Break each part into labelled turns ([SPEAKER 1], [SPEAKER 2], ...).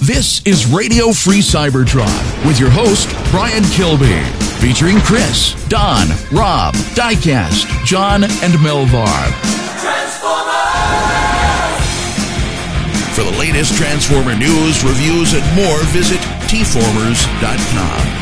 [SPEAKER 1] This is Radio Free Cybertron with your host, Brian Kilby, featuring Chris, Don, Rob, Diecast, John, and Melvar. For the latest Transformer news, reviews, and more, visit tformers.com.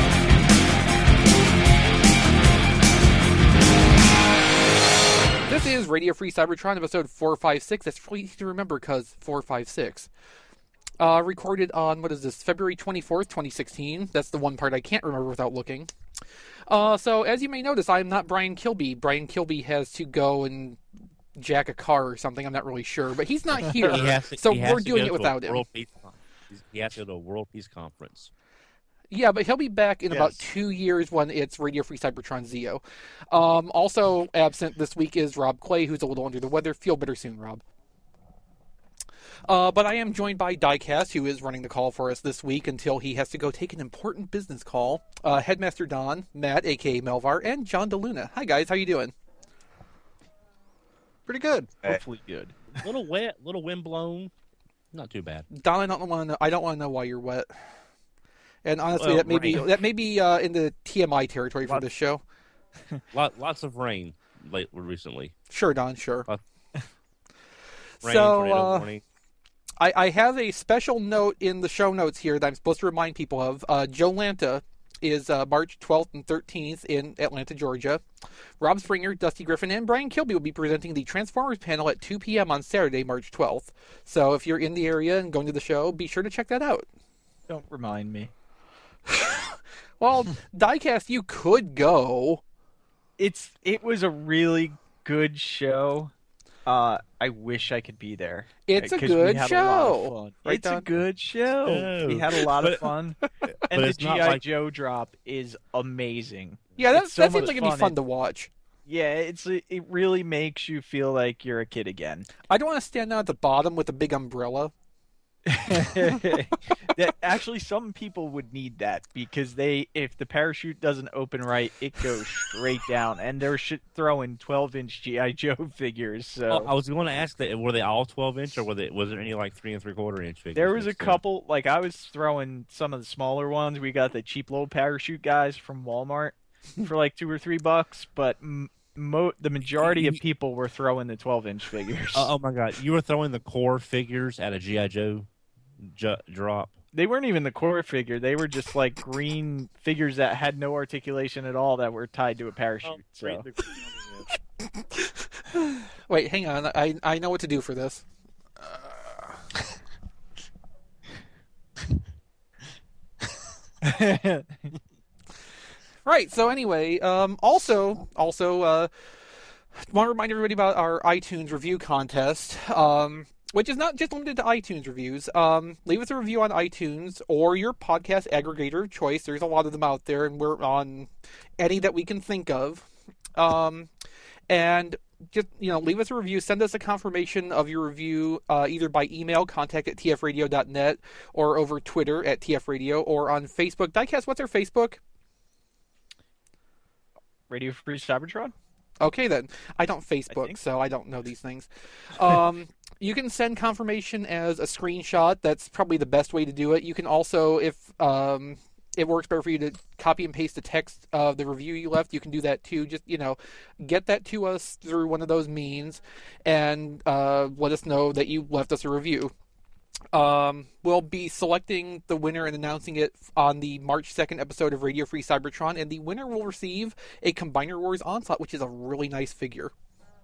[SPEAKER 2] This is Radio Free Cybertron, episode 456. That's really easy to remember because 456. Recorded on, February 24th, 2016. That's the one part I can't remember without looking. So, as you may notice, I'm not Brian Kilby. Brian Kilby has to go and jack a car or something. I'm not really sure. But he's not here, we're doing it without him.
[SPEAKER 3] He has to go to a World Peace Conference.
[SPEAKER 2] Yeah, but he'll be back in about 2 years when it's Radio Free Cybertron Zeo. Also absent this week is Rob Clay, who's a little under the weather. Feel better soon, Rob. But I am joined by Diecast, who is running the call for us this week until he has to go take an important business call. Headmaster Don, Matt, a.k.a. Melvar, and John DeLuna. Hi, guys. How you doing?
[SPEAKER 4] Pretty good.
[SPEAKER 3] Hopefully good. A little wet, a little wind blown. Not too bad.
[SPEAKER 2] Don, I don't want to know why you're wet. And honestly, that may be in the TMI territory for this show.
[SPEAKER 3] Lots of rain recently.
[SPEAKER 2] Sure, Don, sure.
[SPEAKER 3] Rain, tornado warning.
[SPEAKER 2] I have a special note in the show notes here that I'm supposed to remind people of. Joe Lanta is March 12th and 13th in Atlanta, Georgia. Rob Springer, Dusty Griffin, and Brian Kilby will be presenting the Transformers panel at 2 p.m. on Saturday, March 12th. So if you're in the area and going to the show, be sure to check that out.
[SPEAKER 4] Don't remind me.
[SPEAKER 2] Well, Diecast, you could go.
[SPEAKER 4] It was a really good show. I wish I could be there.
[SPEAKER 2] It's a good show.
[SPEAKER 4] It's a good show.
[SPEAKER 3] Oh.
[SPEAKER 4] We had a lot of fun. And the G.I. Joe drop is amazing.
[SPEAKER 2] Yeah, that seems like it'd be fun to watch.
[SPEAKER 4] Yeah, it really makes you feel like you're a kid again.
[SPEAKER 2] I don't want to stand down at the bottom with a big umbrella.
[SPEAKER 4] Actually, some people would need that because if the parachute doesn't open right, it goes straight down, and they're throwing 12-inch G.I. Joe figures. So
[SPEAKER 3] I was going to ask that, were they all 12-inch, or was there any 3 3/4-inch figures?
[SPEAKER 4] There was a couple. I was throwing some of the smaller ones. We got the cheap little parachute guys from Walmart for $2 or $3, but the majority of people were throwing the 12-inch figures.
[SPEAKER 3] Oh my God! You were throwing the core figures at a G.I. Joe drop.
[SPEAKER 4] They weren't even the core figure. They were just green figures that had no articulation at all that were tied to a parachute.
[SPEAKER 2] Wait, hang on. I know what to do for this. Right. So anyway, also, want to remind everybody about our iTunes review contest. Which is not just limited to iTunes reviews. Leave us a review on iTunes or your podcast aggregator of choice. There's a lot of them out there, and we're on any that we can think of. And just, leave us a review. Send us a confirmation of your review either by email, contact@tfradio.net, or over Twitter @tfradio, or on Facebook. Diecast, what's our Facebook?
[SPEAKER 4] Radio Free Cybertron?
[SPEAKER 2] Okay, then. I don't Facebook, so I don't know these things. You can send confirmation as a screenshot. That's probably the best way to do it. You can also, if it works better for you to copy and paste the text of the review you left, you can do that too. Just, get that to us through one of those means and let us know that you left us a review. We'll be selecting the winner and announcing it on the March 2nd episode of Radio Free Cybertron, and the winner will receive a Combiner Wars Onslaught, which is a really nice figure.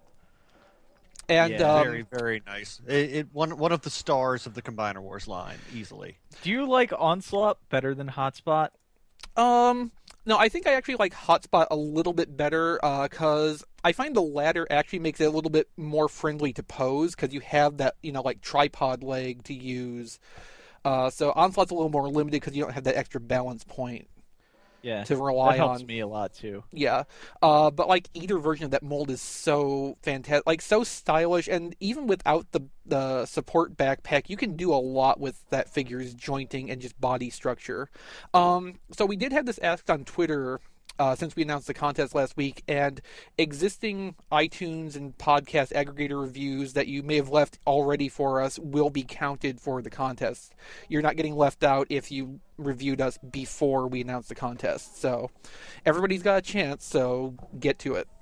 [SPEAKER 2] And
[SPEAKER 5] very, very nice. One of the stars of the Combiner Wars line, easily.
[SPEAKER 4] Do you like Onslaught better than Hotspot?
[SPEAKER 2] No, I think I actually like Hotspot a little bit better because I find the latter actually makes it a little bit more friendly to pose because you have that, tripod leg to use. So Onslaught's a little more limited because you don't have that extra balance point.
[SPEAKER 4] Yeah,
[SPEAKER 2] to rely
[SPEAKER 4] that helps
[SPEAKER 2] on.
[SPEAKER 4] me a lot too.
[SPEAKER 2] Yeah, but either version of that mold is so fantastic, so stylish, and even without the support backpack, you can do a lot with that figure's jointing and just body structure. So we did have this asked on Twitter since we announced the contest last week, and existing iTunes and podcast aggregator reviews that you may have left already for us will be counted for the contest. You're not getting left out if you reviewed us before we announced the contest. So everybody's got a chance, so get to it.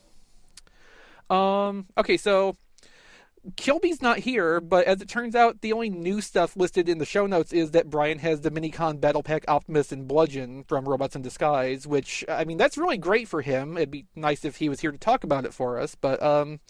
[SPEAKER 2] Okay, so Kilby's not here, but as it turns out, the only new stuff listed in the show notes is that Brian has the Minicon Battle Pack Optimus and Bludgeon from Robots in Disguise, which, I mean, that's really great for him. It'd be nice if he was here to talk about it for us, but,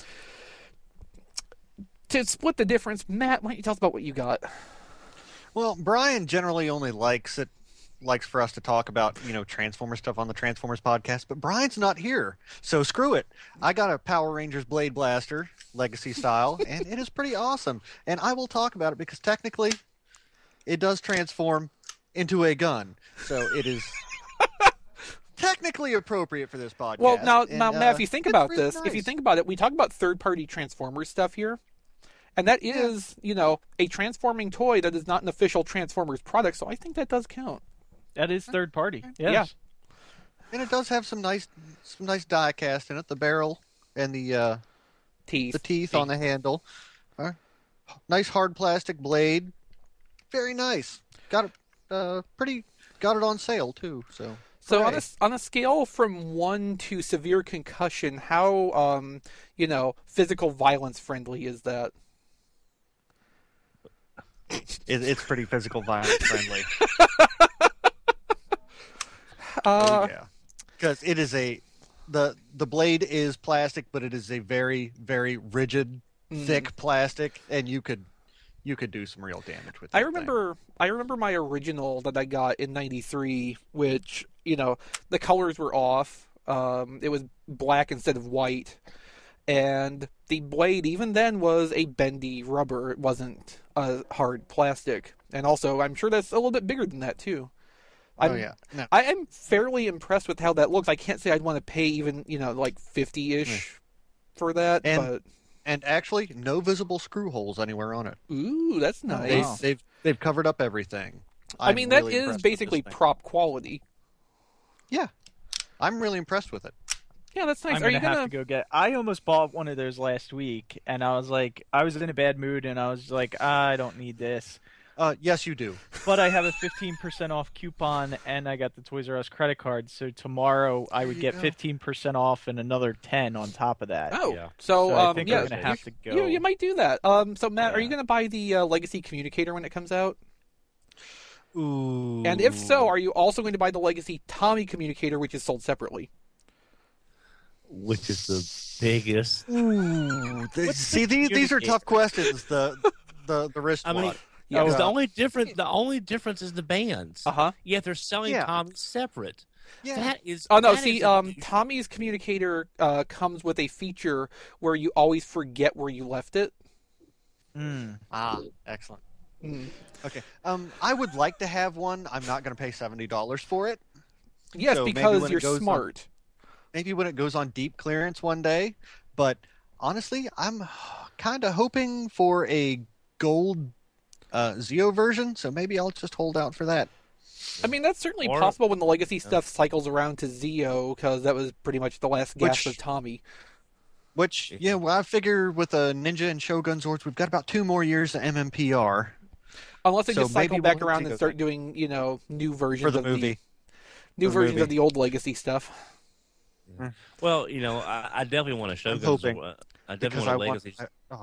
[SPEAKER 2] to split the difference, Matt, why don't you tell us about what you got?
[SPEAKER 5] Well, Brian generally only likes for us to talk about, Transformer stuff on the Transformers podcast, but Brian's not here. So screw it. I got a Power Rangers Blade Blaster, Legacy style, and it is pretty awesome. And I will talk about it because technically it does transform into a gun. So it is technically appropriate for this podcast.
[SPEAKER 2] Well, now, Matt, if you think about
[SPEAKER 5] really
[SPEAKER 2] this,
[SPEAKER 5] nice.
[SPEAKER 2] if you think about it, we talk about third-party Transformers stuff here. And that is, a transforming toy that is not an official Transformers product, so I think that does count.
[SPEAKER 4] That is third party. Yes.
[SPEAKER 2] Yeah.
[SPEAKER 5] And it does have some nice die cast in it. The barrel and the teeth on the handle. Nice hard plastic blade. Very nice. Got it on sale too. So
[SPEAKER 2] So on a scale from 1 to severe concussion, how physical violence friendly is that?
[SPEAKER 5] it's pretty physical violence friendly. Yeah, because it is the blade is plastic, but it is a very, very rigid, thick plastic, and you could do some real damage with it.
[SPEAKER 2] I remember my original that I got in '93, which the colors were off. It was black instead of white, and the blade even then was a bendy rubber. It wasn't a hard plastic, and also I'm sure that's a little bit bigger than that too.
[SPEAKER 5] No.
[SPEAKER 2] I am fairly impressed with how that looks. I can't say I'd want to pay even, like 50-ish for that, but
[SPEAKER 5] and actually no visible screw holes anywhere on it.
[SPEAKER 2] ooh, that's nice.
[SPEAKER 5] They've covered up everything.
[SPEAKER 2] I mean, that is basically prop quality.
[SPEAKER 5] Yeah, I'm really impressed with it.
[SPEAKER 2] Yeah, that's nice.
[SPEAKER 4] I'm
[SPEAKER 2] Are you
[SPEAKER 4] have to go get. I almost bought one of those last week, and I was in a bad mood, and I was like, I don't need this.
[SPEAKER 5] Yes, you do.
[SPEAKER 4] But I have a 15% off coupon, and I got the Toys R Us credit card. So tomorrow I would get 15% off and another 10 on top of that.
[SPEAKER 2] Oh,
[SPEAKER 3] Yeah.
[SPEAKER 2] so
[SPEAKER 4] I think I'm gonna have to go.
[SPEAKER 2] You might do that. So Matt, are you going to buy the Legacy Communicator when it comes out?
[SPEAKER 5] Ooh.
[SPEAKER 2] And if so, are you also going to buy the Legacy Tommy Communicator, which is sold separately?
[SPEAKER 3] Which is the biggest.
[SPEAKER 5] Ooh. See, these are tough questions. The wristwatch.
[SPEAKER 3] I mean,
[SPEAKER 2] Yeah.
[SPEAKER 3] the only difference is the bands.
[SPEAKER 2] Uh-huh.
[SPEAKER 3] Yet they're selling Tommy separate.
[SPEAKER 5] Yeah.
[SPEAKER 3] That is.
[SPEAKER 2] Oh no!
[SPEAKER 3] that
[SPEAKER 2] See,
[SPEAKER 3] is a huge-
[SPEAKER 2] Tommy's communicator comes with a feature where you always forget where you left it.
[SPEAKER 5] Excellent.
[SPEAKER 2] Mm.
[SPEAKER 5] Okay. I would like to have one. I'm not going to pay $70 for it.
[SPEAKER 2] Yes,
[SPEAKER 5] So maybe
[SPEAKER 2] because
[SPEAKER 5] when it
[SPEAKER 2] you're
[SPEAKER 5] goes on-
[SPEAKER 2] smart.
[SPEAKER 5] Maybe when it goes on deep clearance one day. But honestly, I'm kind of hoping for a gold Zeo version. So maybe I'll just hold out for that.
[SPEAKER 2] I mean, that's certainly
[SPEAKER 3] Or-
[SPEAKER 2] possible when the Legacy stuff cycles around to Zeo, because that was pretty much the last gasp of Tommy.
[SPEAKER 5] Which, I figure with a Ninja and Shogun Zords, we've got about 2 more years of MMPR
[SPEAKER 2] Unless they
[SPEAKER 5] So
[SPEAKER 2] just cycle
[SPEAKER 5] maybe
[SPEAKER 2] back
[SPEAKER 5] we'll
[SPEAKER 2] around
[SPEAKER 5] take
[SPEAKER 2] and
[SPEAKER 5] a
[SPEAKER 2] start
[SPEAKER 5] thing.
[SPEAKER 2] doing, new versions
[SPEAKER 5] for the
[SPEAKER 2] of
[SPEAKER 5] movie.
[SPEAKER 2] new
[SPEAKER 5] For the
[SPEAKER 2] versions of
[SPEAKER 5] movie.
[SPEAKER 2] the old Legacy stuff.
[SPEAKER 3] Well, I definitely want a Shogun.
[SPEAKER 5] hoping,
[SPEAKER 3] I
[SPEAKER 5] Because
[SPEAKER 3] definitely want a Legacy.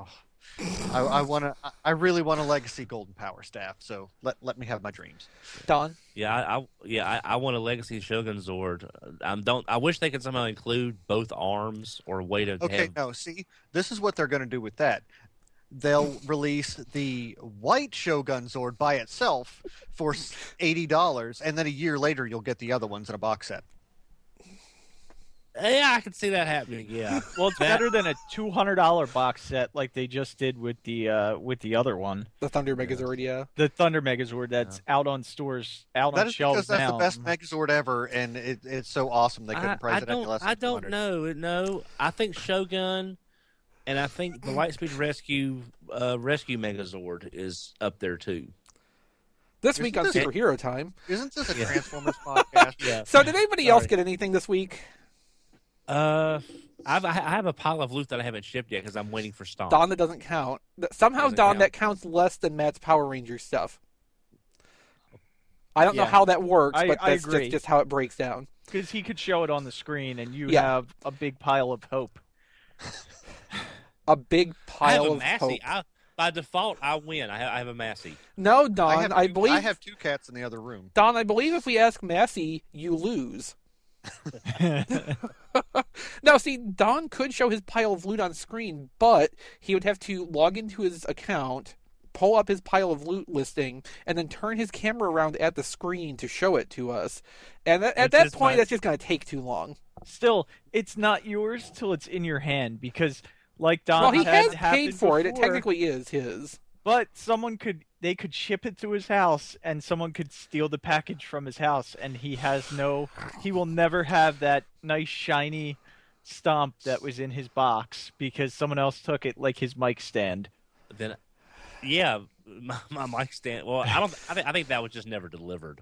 [SPEAKER 5] I really want a Legacy Golden Power Staff. So let me have my dreams.
[SPEAKER 2] Don?
[SPEAKER 3] I want a Legacy Shogun Zord. I wish they could somehow include both arms or a way to
[SPEAKER 5] Okay,
[SPEAKER 3] have.
[SPEAKER 5] no, see, this is what they're going to do with that. They'll release the white Shogun Zord by itself for $80, and then a year later you'll get the other ones in a box set.
[SPEAKER 3] Yeah, I can see that happening. Yeah.
[SPEAKER 4] Well, it's better than a $200 box set like they just did with the other one,
[SPEAKER 2] The Thunder Megazord, yeah.
[SPEAKER 4] the Thunder Megazord that's out on stores, out
[SPEAKER 5] That
[SPEAKER 4] on
[SPEAKER 5] is
[SPEAKER 4] shelves
[SPEAKER 5] because that's
[SPEAKER 4] now.
[SPEAKER 5] the best Megazord ever, and it's so awesome they couldn't price it any less than
[SPEAKER 3] I don't
[SPEAKER 5] $200.
[SPEAKER 3] know. No, I think Shogun, and I think the Lightspeed Rescue Megazord is up there too.
[SPEAKER 2] This week on Superhero Time.
[SPEAKER 5] Isn't this a Transformers podcast?
[SPEAKER 3] Yeah.
[SPEAKER 2] So did anybody else get anything this week?
[SPEAKER 3] I have a pile of loot that I haven't shipped yet because I'm waiting for Stomp.
[SPEAKER 2] Don, that doesn't count. Somehow,
[SPEAKER 3] Doesn't
[SPEAKER 2] Don,
[SPEAKER 3] count.
[SPEAKER 2] that counts less than Matt's Power Rangers stuff. I don't know
[SPEAKER 4] Yeah.
[SPEAKER 2] how that works,
[SPEAKER 4] I
[SPEAKER 2] but that's
[SPEAKER 4] agree.
[SPEAKER 2] just how it breaks down.
[SPEAKER 4] Because he could show it on the screen, and you
[SPEAKER 2] Yeah.
[SPEAKER 4] have a big pile of hope.
[SPEAKER 2] A big
[SPEAKER 3] I have
[SPEAKER 2] pile
[SPEAKER 3] a
[SPEAKER 2] of
[SPEAKER 3] Massey.
[SPEAKER 2] hope.
[SPEAKER 3] By default, I win. I have a Massey.
[SPEAKER 2] No, Don, I believe
[SPEAKER 5] I have 2 cats in the other room.
[SPEAKER 2] Don, I believe if we ask Massey, you lose. No, see, Don could show his pile of loot on screen, but he would have to log into his account, pull up his pile of loot listing, and then turn his camera around at the screen to show it to us. And at
[SPEAKER 3] Which
[SPEAKER 2] that
[SPEAKER 3] is
[SPEAKER 2] point,
[SPEAKER 3] not-
[SPEAKER 2] that's just going to take too long.
[SPEAKER 4] Still, it's not yours till it's in your hand, because like Don
[SPEAKER 2] Well, he
[SPEAKER 4] had
[SPEAKER 2] has
[SPEAKER 4] happened
[SPEAKER 2] paid for it. It
[SPEAKER 4] before,
[SPEAKER 2] technically is his.
[SPEAKER 4] But they could ship it to his house, and someone could steal the package from his house, and he will never have that nice shiny Stomp that was in his box because someone else took it, like his mic stand.
[SPEAKER 3] Then, yeah, my mic stand. Well, I think that was just never delivered.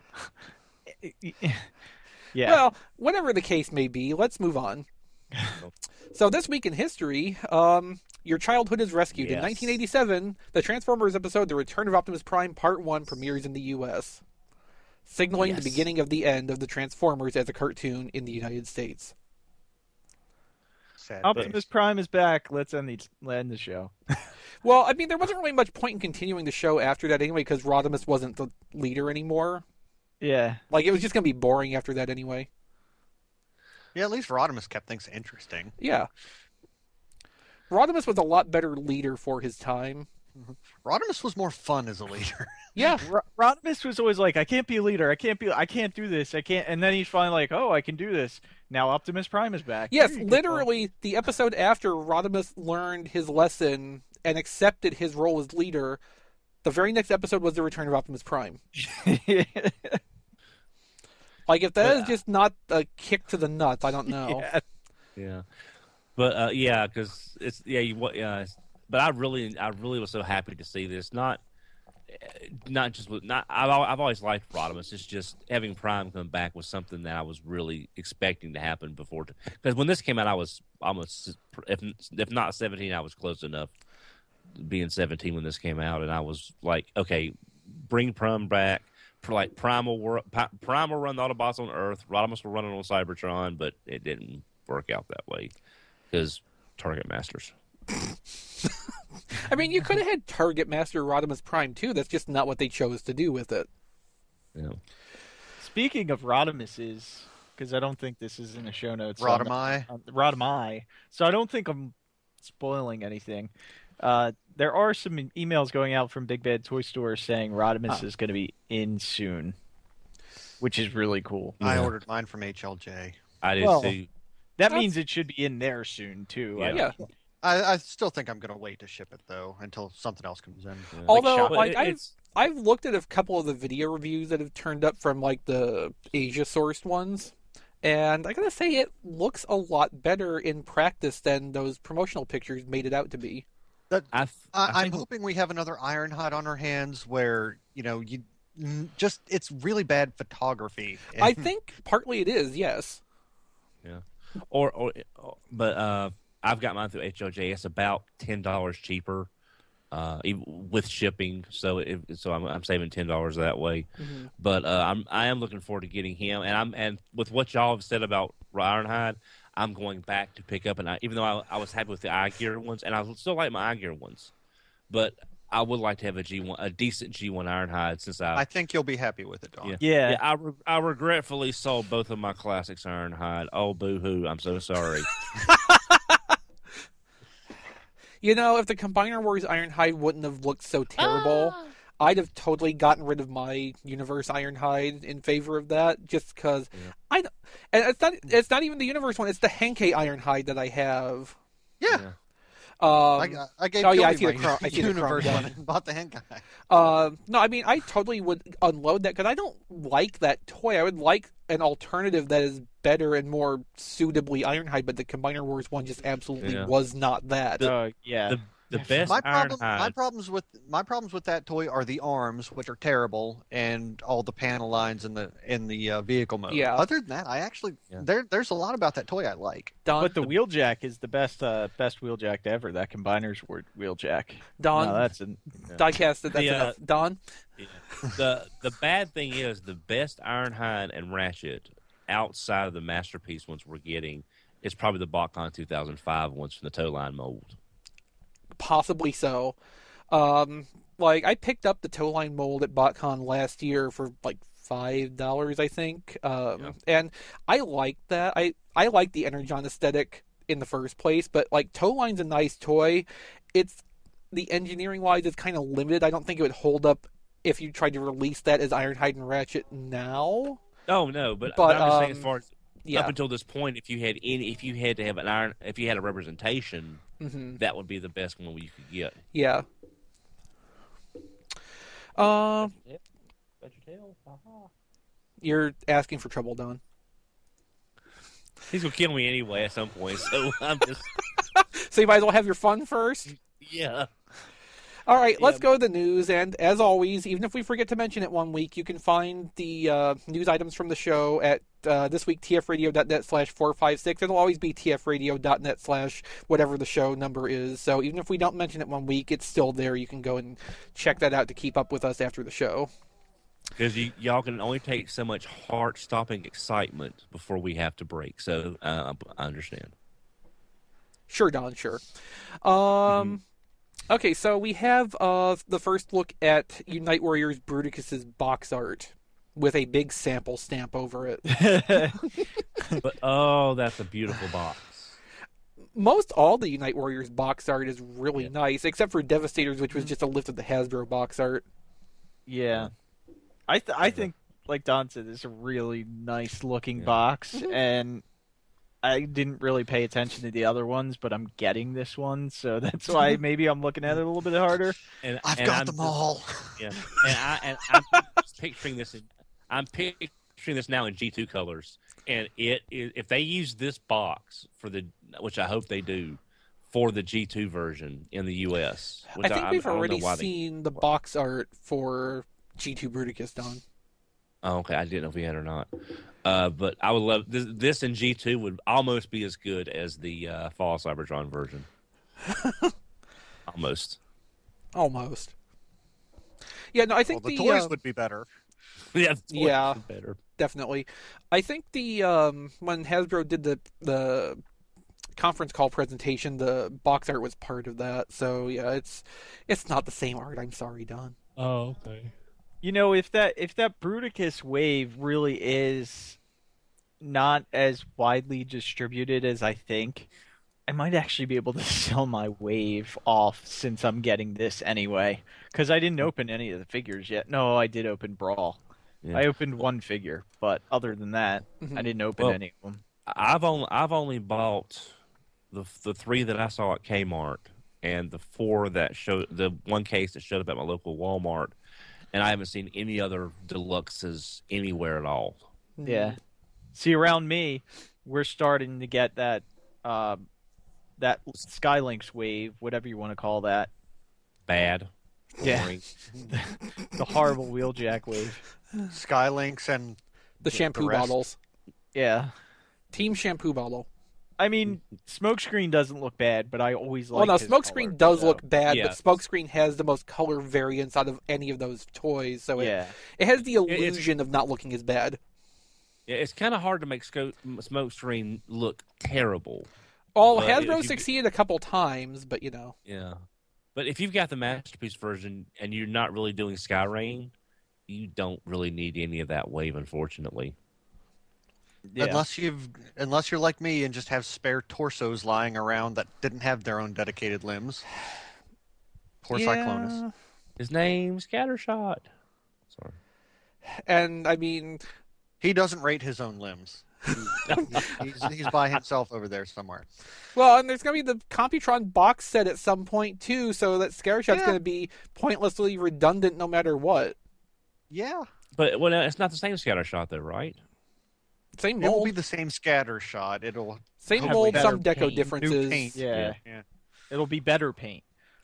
[SPEAKER 4] Yeah.
[SPEAKER 2] Well, whatever the case may be, let's move on. So this week in history, your childhood is rescued. In
[SPEAKER 3] Yes.
[SPEAKER 2] 1987, the Transformers episode The Return of Optimus Prime Part 1 premieres in the U.S., signaling the
[SPEAKER 3] Yes.
[SPEAKER 2] beginning of the end of the Transformers as a cartoon in the United States.
[SPEAKER 5] Sad
[SPEAKER 4] Optimus Prime is back. Let's end the show.
[SPEAKER 2] Well, I mean, there wasn't really much point in continuing the show after that anyway, because Rodimus wasn't the leader anymore.
[SPEAKER 4] Yeah.
[SPEAKER 2] Like, it was just going to be boring after that anyway.
[SPEAKER 5] Yeah, at least Rodimus kept things interesting.
[SPEAKER 2] Yeah. Rodimus was a lot better leader for his time.
[SPEAKER 5] Rodimus was more fun as a leader.
[SPEAKER 2] Yeah.
[SPEAKER 4] Rodimus was always like, I can't be a leader. I can't do this. I can't. And then he's finally like, oh, I can do this. Now Optimus Prime is back.
[SPEAKER 2] Yes,
[SPEAKER 4] Here you go.
[SPEAKER 2] literally, the episode after Rodimus learned his lesson and accepted his role as leader, the very next episode was The Return of Optimus Prime. Like, if that is just not a kick to the nuts, I don't know.
[SPEAKER 4] Yeah.
[SPEAKER 3] Yeah, but yeah, because it's But I really was so happy to see this. Not just with I've always liked Rodimus. It's just having Prime come back was something that I was really expecting to happen before. Because when this came out, I was almost, if not 17, I was close enough being 17 when this came out, and I was like, okay, bring Prime back. Like Prime will run the Autobots on Earth. Rodimus will run it on Cybertron, but it didn't work out that way because Target Masters.
[SPEAKER 2] I mean, you could have had Target Master Rodimus Prime too. That's just not what they chose to do with it.
[SPEAKER 3] Yeah.
[SPEAKER 4] Speaking of Rodimuses, because I don't think this is in the show notes.
[SPEAKER 5] Rodamai.
[SPEAKER 4] Rodamai. So I don't think I'm spoiling anything. There are some emails going out from Big Bad Toy Store saying Rodimus is going to be in soon, which is really cool.
[SPEAKER 5] I ordered mine from HLJ.
[SPEAKER 3] I did
[SPEAKER 4] Well,
[SPEAKER 3] too.
[SPEAKER 4] That means it should be in there soon too.
[SPEAKER 3] Yeah.
[SPEAKER 2] Yeah.
[SPEAKER 5] I still think I'm going to wait to ship it, though, until something else comes in.
[SPEAKER 2] Although,
[SPEAKER 3] But
[SPEAKER 2] like,
[SPEAKER 3] it's
[SPEAKER 2] I've looked at a couple of the video reviews that have turned up from like the Asia sourced ones, and I gotta say it looks a lot better in practice than those promotional pictures made it out to be.
[SPEAKER 3] I'm
[SPEAKER 5] I'm hoping we have another Ironhide on our hands where, it's really bad photography.
[SPEAKER 2] I think partly it is, yes.
[SPEAKER 3] But I've got mine through HOJ. It's about $10 cheaper, even with shipping. So I'm saving $10 that way.
[SPEAKER 2] Mm-hmm.
[SPEAKER 3] But I am looking forward to getting him. And with what y'all have said about Ironhide, I'm going back to pick up. And even though I was happy with the iGear ones, and I still like my iGear ones, but I would like to have a decent G1 Ironhide since
[SPEAKER 5] I think you'll be happy with it, Don.
[SPEAKER 4] Yeah.
[SPEAKER 3] I regretfully sold both of my classics Ironhide. Oh, boo-hoo. I'm so sorry.
[SPEAKER 2] If the Combiner Wars Ironhide wouldn't have looked so terrible, I'd have totally gotten rid of my Universe Ironhide in favor of that, just because and it's not even the Universe one; it's the Henkei Ironhide that I have.
[SPEAKER 5] Yeah. I gave
[SPEAKER 2] Oh, yeah, I
[SPEAKER 5] Gilby
[SPEAKER 2] see the
[SPEAKER 5] my
[SPEAKER 2] chrome- I see the
[SPEAKER 5] universe
[SPEAKER 2] chrome
[SPEAKER 5] one
[SPEAKER 2] gun.
[SPEAKER 5] and bought the Henkai.
[SPEAKER 2] No, I mean, I totally would unload that because I don't like that toy. I would like an alternative that is better and more suitably Ironhide, but the Combiner Wars one just absolutely
[SPEAKER 3] Yeah.
[SPEAKER 2] was not that.
[SPEAKER 4] Yeah.
[SPEAKER 3] The best
[SPEAKER 5] My
[SPEAKER 3] Ironhide.
[SPEAKER 5] problems with that toy are the arms, which are terrible, and all the panel lines in the vehicle mode.
[SPEAKER 2] Yeah.
[SPEAKER 5] Other than that, I actually there's a lot about that toy I like.
[SPEAKER 2] Don,
[SPEAKER 4] But the Wheeljack is the best Wheeljack ever. That Combiner's Wheeljack.
[SPEAKER 2] Don,
[SPEAKER 4] No, that's an
[SPEAKER 2] diecast it. That's
[SPEAKER 3] The,
[SPEAKER 2] enough. Don,
[SPEAKER 3] Yeah. The bad thing is the best Ironhide and Ratchet outside of the masterpiece ones we're getting is probably the BotCon 2005 ones from the toe line mold.
[SPEAKER 2] possibly so. Like I picked up the toe line mold at BotCon last year for like $5, I think. And I like that. I like the Energon aesthetic in the first place, but like toe line's a nice toy. It's the engineering wise, it's kind of limited. I don't think it would hold up if you tried to release that as Ironhide and Ratchet now.
[SPEAKER 3] Oh no, but
[SPEAKER 2] But,
[SPEAKER 3] I'm just saying as far as
[SPEAKER 2] Yeah.
[SPEAKER 3] up until this point, if you had to have if you had a representation,
[SPEAKER 2] Mm-hmm.
[SPEAKER 3] that would be the best one you could get.
[SPEAKER 2] Yeah. You're asking for trouble, Don.
[SPEAKER 3] He's gonna kill me anyway at some point, so I'm just
[SPEAKER 2] So you might as well have your fun first.
[SPEAKER 3] yeah.
[SPEAKER 2] All right, let's go to the news. And as always, even if we forget to mention it one week, you can find the news items from the show at this week, tfradio.net/456. It'll always be tfradio.net/whatever the show number is. So even if we don't mention it one week, it's still there. You can go and check that out to keep up with us after the show.
[SPEAKER 3] Because y'all can only take so much heart-stopping excitement before we have to break. So I understand.
[SPEAKER 2] Sure, Don, sure. Okay, so we have the first look at Unite Warriors Bruticus's box art with a big sample stamp over it.
[SPEAKER 3] But oh, that's a beautiful box.
[SPEAKER 2] Most all the Unite Warriors box art is really nice, except for Devastators, which was just a lift of the Hasbro box art.
[SPEAKER 4] Yeah. I think, like Don said, it's a really nice looking box, and I didn't really pay attention to the other ones, but I'm getting this one, so that's why maybe I'm looking at it a little bit harder.
[SPEAKER 3] And
[SPEAKER 5] I've
[SPEAKER 3] and
[SPEAKER 5] got
[SPEAKER 3] I'm
[SPEAKER 5] them
[SPEAKER 3] just-
[SPEAKER 5] all.
[SPEAKER 3] Yeah, and I'm just picturing this. I'm picturing this now in G2 colors, and it is, if they use this box for which I hope they do, for the G2 version in the US.
[SPEAKER 2] I
[SPEAKER 3] Which
[SPEAKER 2] think we've
[SPEAKER 3] don't know
[SPEAKER 2] already
[SPEAKER 3] why
[SPEAKER 2] seen the box art for G2 Bruticus, Don.
[SPEAKER 3] Oh, okay, I didn't know if we had or not. But I would love this in G2 would almost be as good as the Fall Cybertron version. Almost.
[SPEAKER 2] Almost. Yeah, no, I
[SPEAKER 5] Well,
[SPEAKER 2] think
[SPEAKER 5] the toys would be better.
[SPEAKER 3] Yeah,
[SPEAKER 2] Yeah.
[SPEAKER 3] better.
[SPEAKER 2] definitely. I think the when Hasbro did the conference call presentation, the box art was part of that. So yeah, it's not the same art. I'm sorry, Don.
[SPEAKER 3] Oh, okay.
[SPEAKER 4] You know, if that Bruticus wave really is not as widely distributed as I think, I might actually be able to sell my wave off since I'm getting this anyway. Because I didn't open any of the figures yet. No, I did open Brawl.
[SPEAKER 3] Yeah.
[SPEAKER 4] I opened one figure, but other than that, I didn't open
[SPEAKER 3] Well,
[SPEAKER 4] any of them.
[SPEAKER 3] I've only bought the 3 that I saw at Kmart and the 4 that showed the one case that showed up at my local Walmart, and I haven't seen any other deluxes anywhere at all.
[SPEAKER 4] Yeah. See, around me, we're starting to get that that Skylinks wave, whatever you want to call that.
[SPEAKER 3] Bad.
[SPEAKER 4] Yeah.
[SPEAKER 3] Boring.
[SPEAKER 4] The horrible Wheeljack wave.
[SPEAKER 5] Skylinks and
[SPEAKER 2] The shampoo
[SPEAKER 5] rest.
[SPEAKER 2] bottles.
[SPEAKER 4] Yeah.
[SPEAKER 2] Team shampoo bottle.
[SPEAKER 4] I mean, Smokescreen doesn't look bad, but I always like.
[SPEAKER 2] Well, no,
[SPEAKER 4] his color,
[SPEAKER 2] Smokescreen does
[SPEAKER 4] so-
[SPEAKER 2] look bad,
[SPEAKER 3] Yeah.
[SPEAKER 2] but Smokescreen has the most color variance out of any of those toys, so
[SPEAKER 4] Yeah.
[SPEAKER 2] it has the
[SPEAKER 3] It's-
[SPEAKER 2] illusion of not looking as bad.
[SPEAKER 3] Yeah, it's kind of hard to make Smokescreen look terrible.
[SPEAKER 2] Well,
[SPEAKER 3] But if
[SPEAKER 2] Hasbro
[SPEAKER 3] you-
[SPEAKER 2] succeeded a couple times, but you know.
[SPEAKER 3] Yeah. But if you've got the Masterpiece version and you're not really doing Sky Rain, you don't really need any of that wave, unfortunately.
[SPEAKER 4] Yeah.
[SPEAKER 5] Unless you're like me and just have spare torsos lying around that didn't have their own dedicated limbs. Poor Cyclonus.
[SPEAKER 3] His name's Scattershot. Sorry.
[SPEAKER 2] And I mean,
[SPEAKER 5] He doesn't rate his own limbs. He's by himself over there somewhere.
[SPEAKER 2] well, and there's going to be the Computron box set at some point too, so that Scattershot's
[SPEAKER 5] Yeah.
[SPEAKER 2] going to be pointlessly redundant no matter what.
[SPEAKER 5] Yeah.
[SPEAKER 3] But well, it's not the same Scattershot, though, right?
[SPEAKER 2] Same
[SPEAKER 5] It will
[SPEAKER 2] mold,
[SPEAKER 5] be the same scatter shot. It'll
[SPEAKER 2] same
[SPEAKER 5] hopefully
[SPEAKER 2] mold,
[SPEAKER 4] better
[SPEAKER 2] some deco
[SPEAKER 4] paint, new
[SPEAKER 2] differences.
[SPEAKER 5] paint.
[SPEAKER 4] Yeah.
[SPEAKER 5] Yeah.
[SPEAKER 4] It'll be better paint.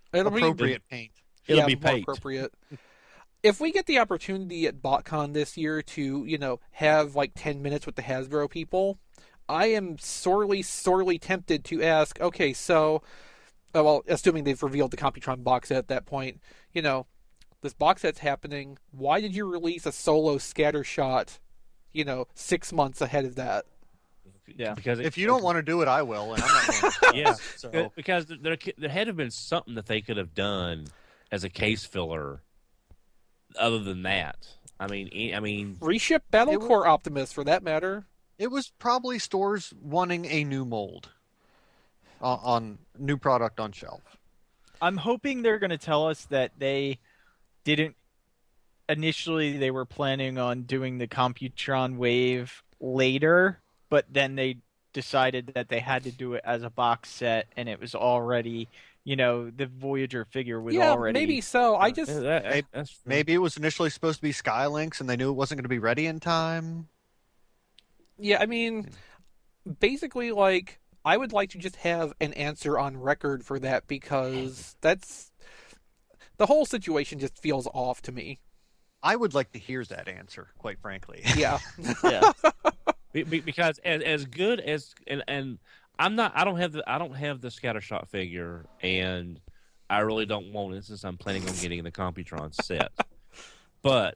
[SPEAKER 2] It'll be
[SPEAKER 5] appropriate paint.
[SPEAKER 3] It'll be
[SPEAKER 2] more
[SPEAKER 3] paint.
[SPEAKER 2] appropriate. If we get the opportunity at BotCon this year to, have like 10 minutes with the Hasbro people, I am sorely tempted to ask, okay, so, well, assuming they've revealed the Computron box set at that point, this box set's happening. Why did you release a solo scatter shot, 6 months ahead of that?
[SPEAKER 4] Yeah.
[SPEAKER 3] Because
[SPEAKER 5] If you don't want to do it, I will, and I'm not going to.
[SPEAKER 3] yeah,
[SPEAKER 5] So
[SPEAKER 3] because there had to have been something that they could have done as a case filler, other than that. I mean,
[SPEAKER 2] Reship Battlecore Optimus, for that matter.
[SPEAKER 5] it was probably stores wanting a new mold on new product on shelf.
[SPEAKER 4] I'm hoping they're going to tell us that they didn't. Initially, they were planning on doing the Computron wave later, but then they decided that they had to do it as a box set, and it was already, the Voyager figure was already.
[SPEAKER 2] Maybe so. I just
[SPEAKER 5] Maybe it was initially supposed to be Skylinks, and they knew it wasn't going to be ready in time.
[SPEAKER 2] Yeah, I mean, basically, I would like to just have an answer on record for that, because the whole situation just feels off to me.
[SPEAKER 5] I would like to hear that answer, quite frankly.
[SPEAKER 2] Yeah.
[SPEAKER 4] Yeah.
[SPEAKER 3] because as good as and I don't have the Scattershot figure, and I really don't want it since I'm planning on getting the Computron set. But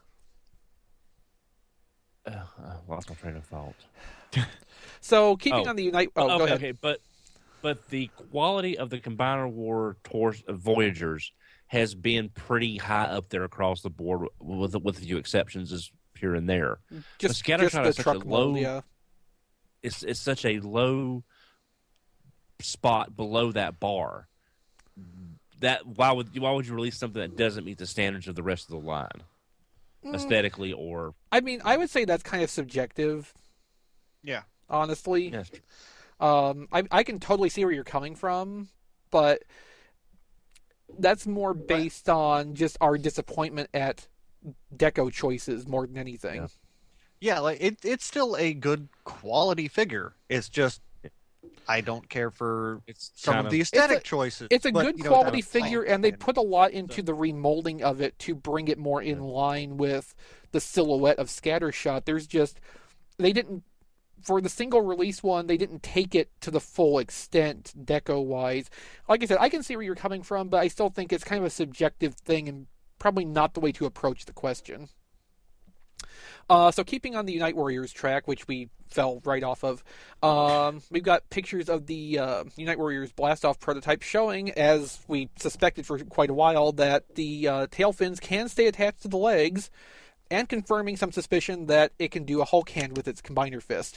[SPEAKER 3] I lost my train of thought.
[SPEAKER 2] So keeping on the Unite. Oh, go ahead.
[SPEAKER 3] Okay, but the quality of the Combiner War Voyagers has been pretty high up there across the board, with a few exceptions, is here and there.
[SPEAKER 2] Just
[SPEAKER 3] the Scattershot
[SPEAKER 2] the
[SPEAKER 3] is such
[SPEAKER 2] truck
[SPEAKER 3] a low.
[SPEAKER 2] mold, yeah.
[SPEAKER 3] It's such a low spot below that bar. That why would you release something that doesn't meet the standards of the rest of the line, aesthetically or?
[SPEAKER 2] I mean, I would say that's kind of subjective.
[SPEAKER 5] Yeah.
[SPEAKER 2] Honestly,
[SPEAKER 3] Yes.
[SPEAKER 2] I can totally see where you're coming from, but that's more based on just our disappointment at deco choices more than anything.
[SPEAKER 5] Yeah, it's still a good quality figure. It's just I don't care for
[SPEAKER 3] It's
[SPEAKER 5] some
[SPEAKER 3] kind
[SPEAKER 5] of the aesthetic choices.
[SPEAKER 2] It's a
[SPEAKER 5] but,
[SPEAKER 2] good
[SPEAKER 5] you know,
[SPEAKER 2] quality
[SPEAKER 5] that's
[SPEAKER 2] figure,
[SPEAKER 5] fine.
[SPEAKER 2] and they put a lot into the remolding of it to bring it more in line with the silhouette of Scattershot. They didn't, for the single release one, they didn't take it to the full extent deco-wise. Like I said, I can see where you're coming from, but I still think it's kind of a subjective thing and probably not the way to approach the question. So keeping on the Unite Warriors track, which we fell right off of, we've got pictures of the Unite Warriors Blastoff prototype showing, as we suspected for quite a while, that the tail fins can stay attached to the legs, and confirming some suspicion that it can do a Hulk hand with its combiner fist.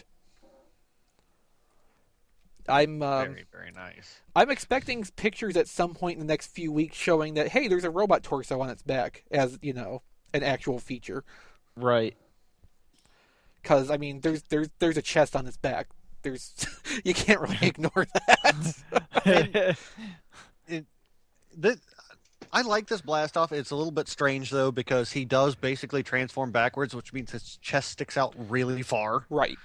[SPEAKER 2] I'm
[SPEAKER 5] very, very nice.
[SPEAKER 2] I'm expecting pictures at some point in the next few weeks showing that, hey, there's a robot torso on its back, as, an actual feature.
[SPEAKER 4] Right.
[SPEAKER 2] Because, I mean, there's a chest on its back. You can't really ignore that.
[SPEAKER 5] I like this Blastoff. It's a little bit strange, though, because he does basically transform backwards, which means his chest sticks out really far.
[SPEAKER 2] Right.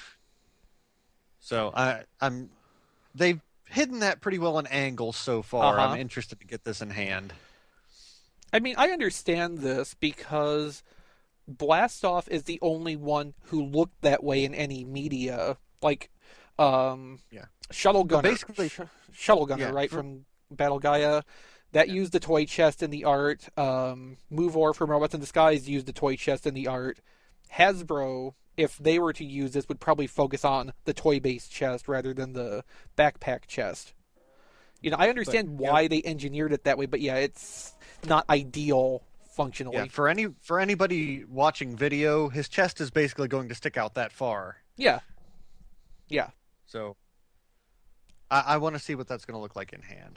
[SPEAKER 5] So they've hidden that pretty well in angles so far.
[SPEAKER 2] Uh-huh.
[SPEAKER 5] I'm interested to get this in hand.
[SPEAKER 2] I mean, I understand this because Blastoff is the only one who looked that way in any media. Like, Shuttle Gunner.
[SPEAKER 5] basically-
[SPEAKER 2] Shuttle Gunner,
[SPEAKER 5] yeah,
[SPEAKER 2] right, from Battle Gaia. That used the toy chest in the art. Movor from Robots in Disguise used the toy chest in the art. Hasbro, if they were to use this, would probably focus on the toy-based chest rather than the backpack chest. I understand why they engineered it that way, but yeah, it's not ideal functionally.
[SPEAKER 5] Yeah, for anybody watching video, his chest is basically going to stick out that far.
[SPEAKER 2] Yeah.
[SPEAKER 5] So I want to see what that's going to look like in hand.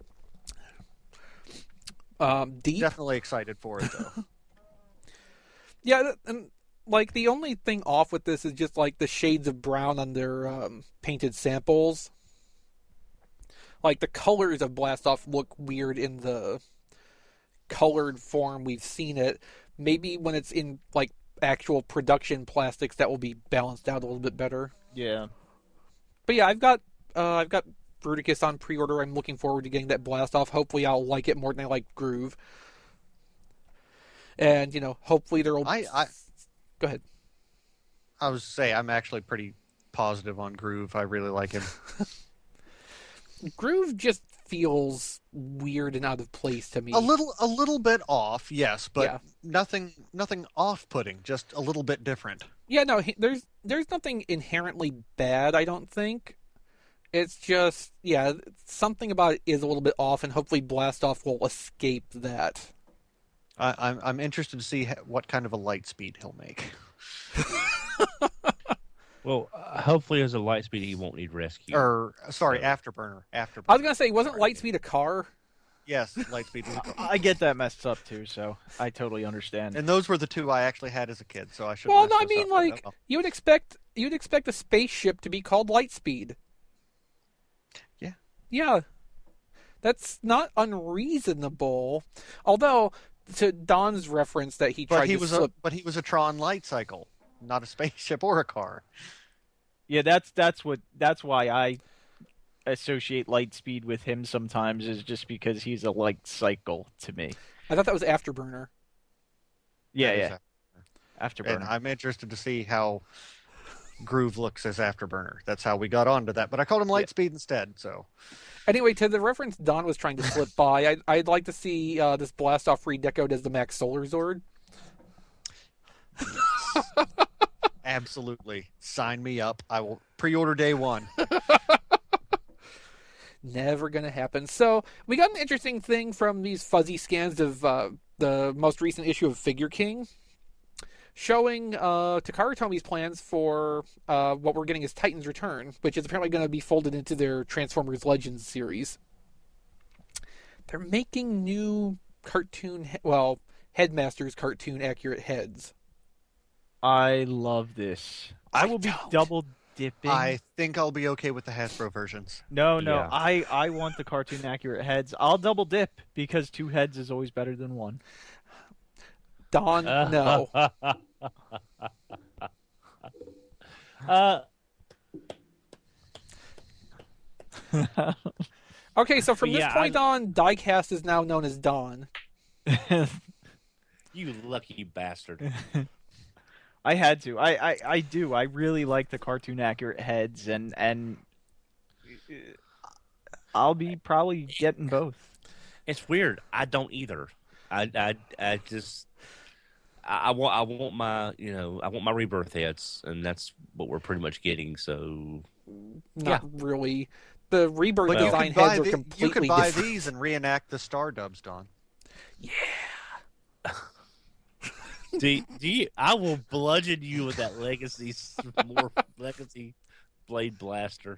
[SPEAKER 2] Deep.
[SPEAKER 5] Definitely excited for it, though.
[SPEAKER 2] Yeah, and the only thing off with this is just the shades of brown on their painted samples. The colors of Blastoff look weird in the colored form we've seen it. Maybe when it's in actual production plastics, that will be balanced out a little bit better.
[SPEAKER 4] Yeah.
[SPEAKER 2] But yeah, I've got Bruticus on pre-order. I'm looking forward to getting that blast off. Hopefully I'll like it more than I like Groove. And, hopefully there will... Go ahead.
[SPEAKER 5] I was say I'm actually pretty positive on Groove. I really like him.
[SPEAKER 2] Groove just feels weird and out of place to me.
[SPEAKER 5] A little bit off, yes, but
[SPEAKER 2] Yeah.
[SPEAKER 5] nothing off-putting. Just a little bit different.
[SPEAKER 2] Yeah, no, there's nothing inherently bad, I don't think. It's just, something about it is a little bit off, and hopefully Blastoff will escape that.
[SPEAKER 5] I'm interested to see what kind of a light speed he'll make.
[SPEAKER 3] Well, hopefully as a light speed, he won't need rescue.
[SPEAKER 5] Afterburner.
[SPEAKER 2] I was gonna say, wasn't Lightspeed a car?
[SPEAKER 5] Yes, light speed. Was a car.
[SPEAKER 4] I get that messed up too, so I totally understand.
[SPEAKER 5] And those were the two I actually had as a kid, so I should.
[SPEAKER 2] Well, no, I mean, like, you'd expect a spaceship to be called Lightspeed.
[SPEAKER 5] Yeah.
[SPEAKER 2] Yeah. That's not unreasonable. Although, to Don's reference that he tried to slip...
[SPEAKER 5] But he was a Tron light cycle, not a spaceship or a car.
[SPEAKER 4] Yeah, that's why I associate Lightspeed with him sometimes, is just because he's a light cycle to me.
[SPEAKER 2] I thought that was Afterburner.
[SPEAKER 4] Yeah. Afterburner.
[SPEAKER 5] And I'm interested to see how Groove looks as Afterburner. That's how we got onto that. But I called him Lightspeed instead, so...
[SPEAKER 2] Anyway, to the reference Don was trying to slip by, I'd like to see this Blastoff redecoed as the Max Solar Zord.
[SPEAKER 5] Absolutely. Sign me up. I will pre-order day one.
[SPEAKER 2] Never gonna happen. So, we got an interesting thing from these fuzzy scans of the most recent issue of Figure King, showing Takara Tomi's plans for what we're getting as Titan's Return, which is apparently going to be folded into their Transformers Legends series. They're making new Headmasters cartoon accurate heads.
[SPEAKER 4] I love this. I will be double dipping.
[SPEAKER 5] I think I'll be okay with the Hasbro versions.
[SPEAKER 4] No,
[SPEAKER 3] Yeah.
[SPEAKER 4] I want the cartoon accurate heads. I'll double dip because 2 heads is always better than 1.
[SPEAKER 2] Don, no. Okay, so from this point on, Diecast is now known as Don.
[SPEAKER 3] You lucky bastard.
[SPEAKER 4] I had to. I do. I really like the cartoon accurate heads, and I'll be probably getting both.
[SPEAKER 3] It's weird. I don't either. I want my rebirth heads, and that's what we're pretty much getting. So
[SPEAKER 2] Not really. The rebirth
[SPEAKER 5] But
[SPEAKER 2] design heads are completely
[SPEAKER 5] you could buy
[SPEAKER 2] different.
[SPEAKER 5] these and reenact the Star Dubs, Don.
[SPEAKER 3] do you? I will bludgeon you with that legacy blade blaster.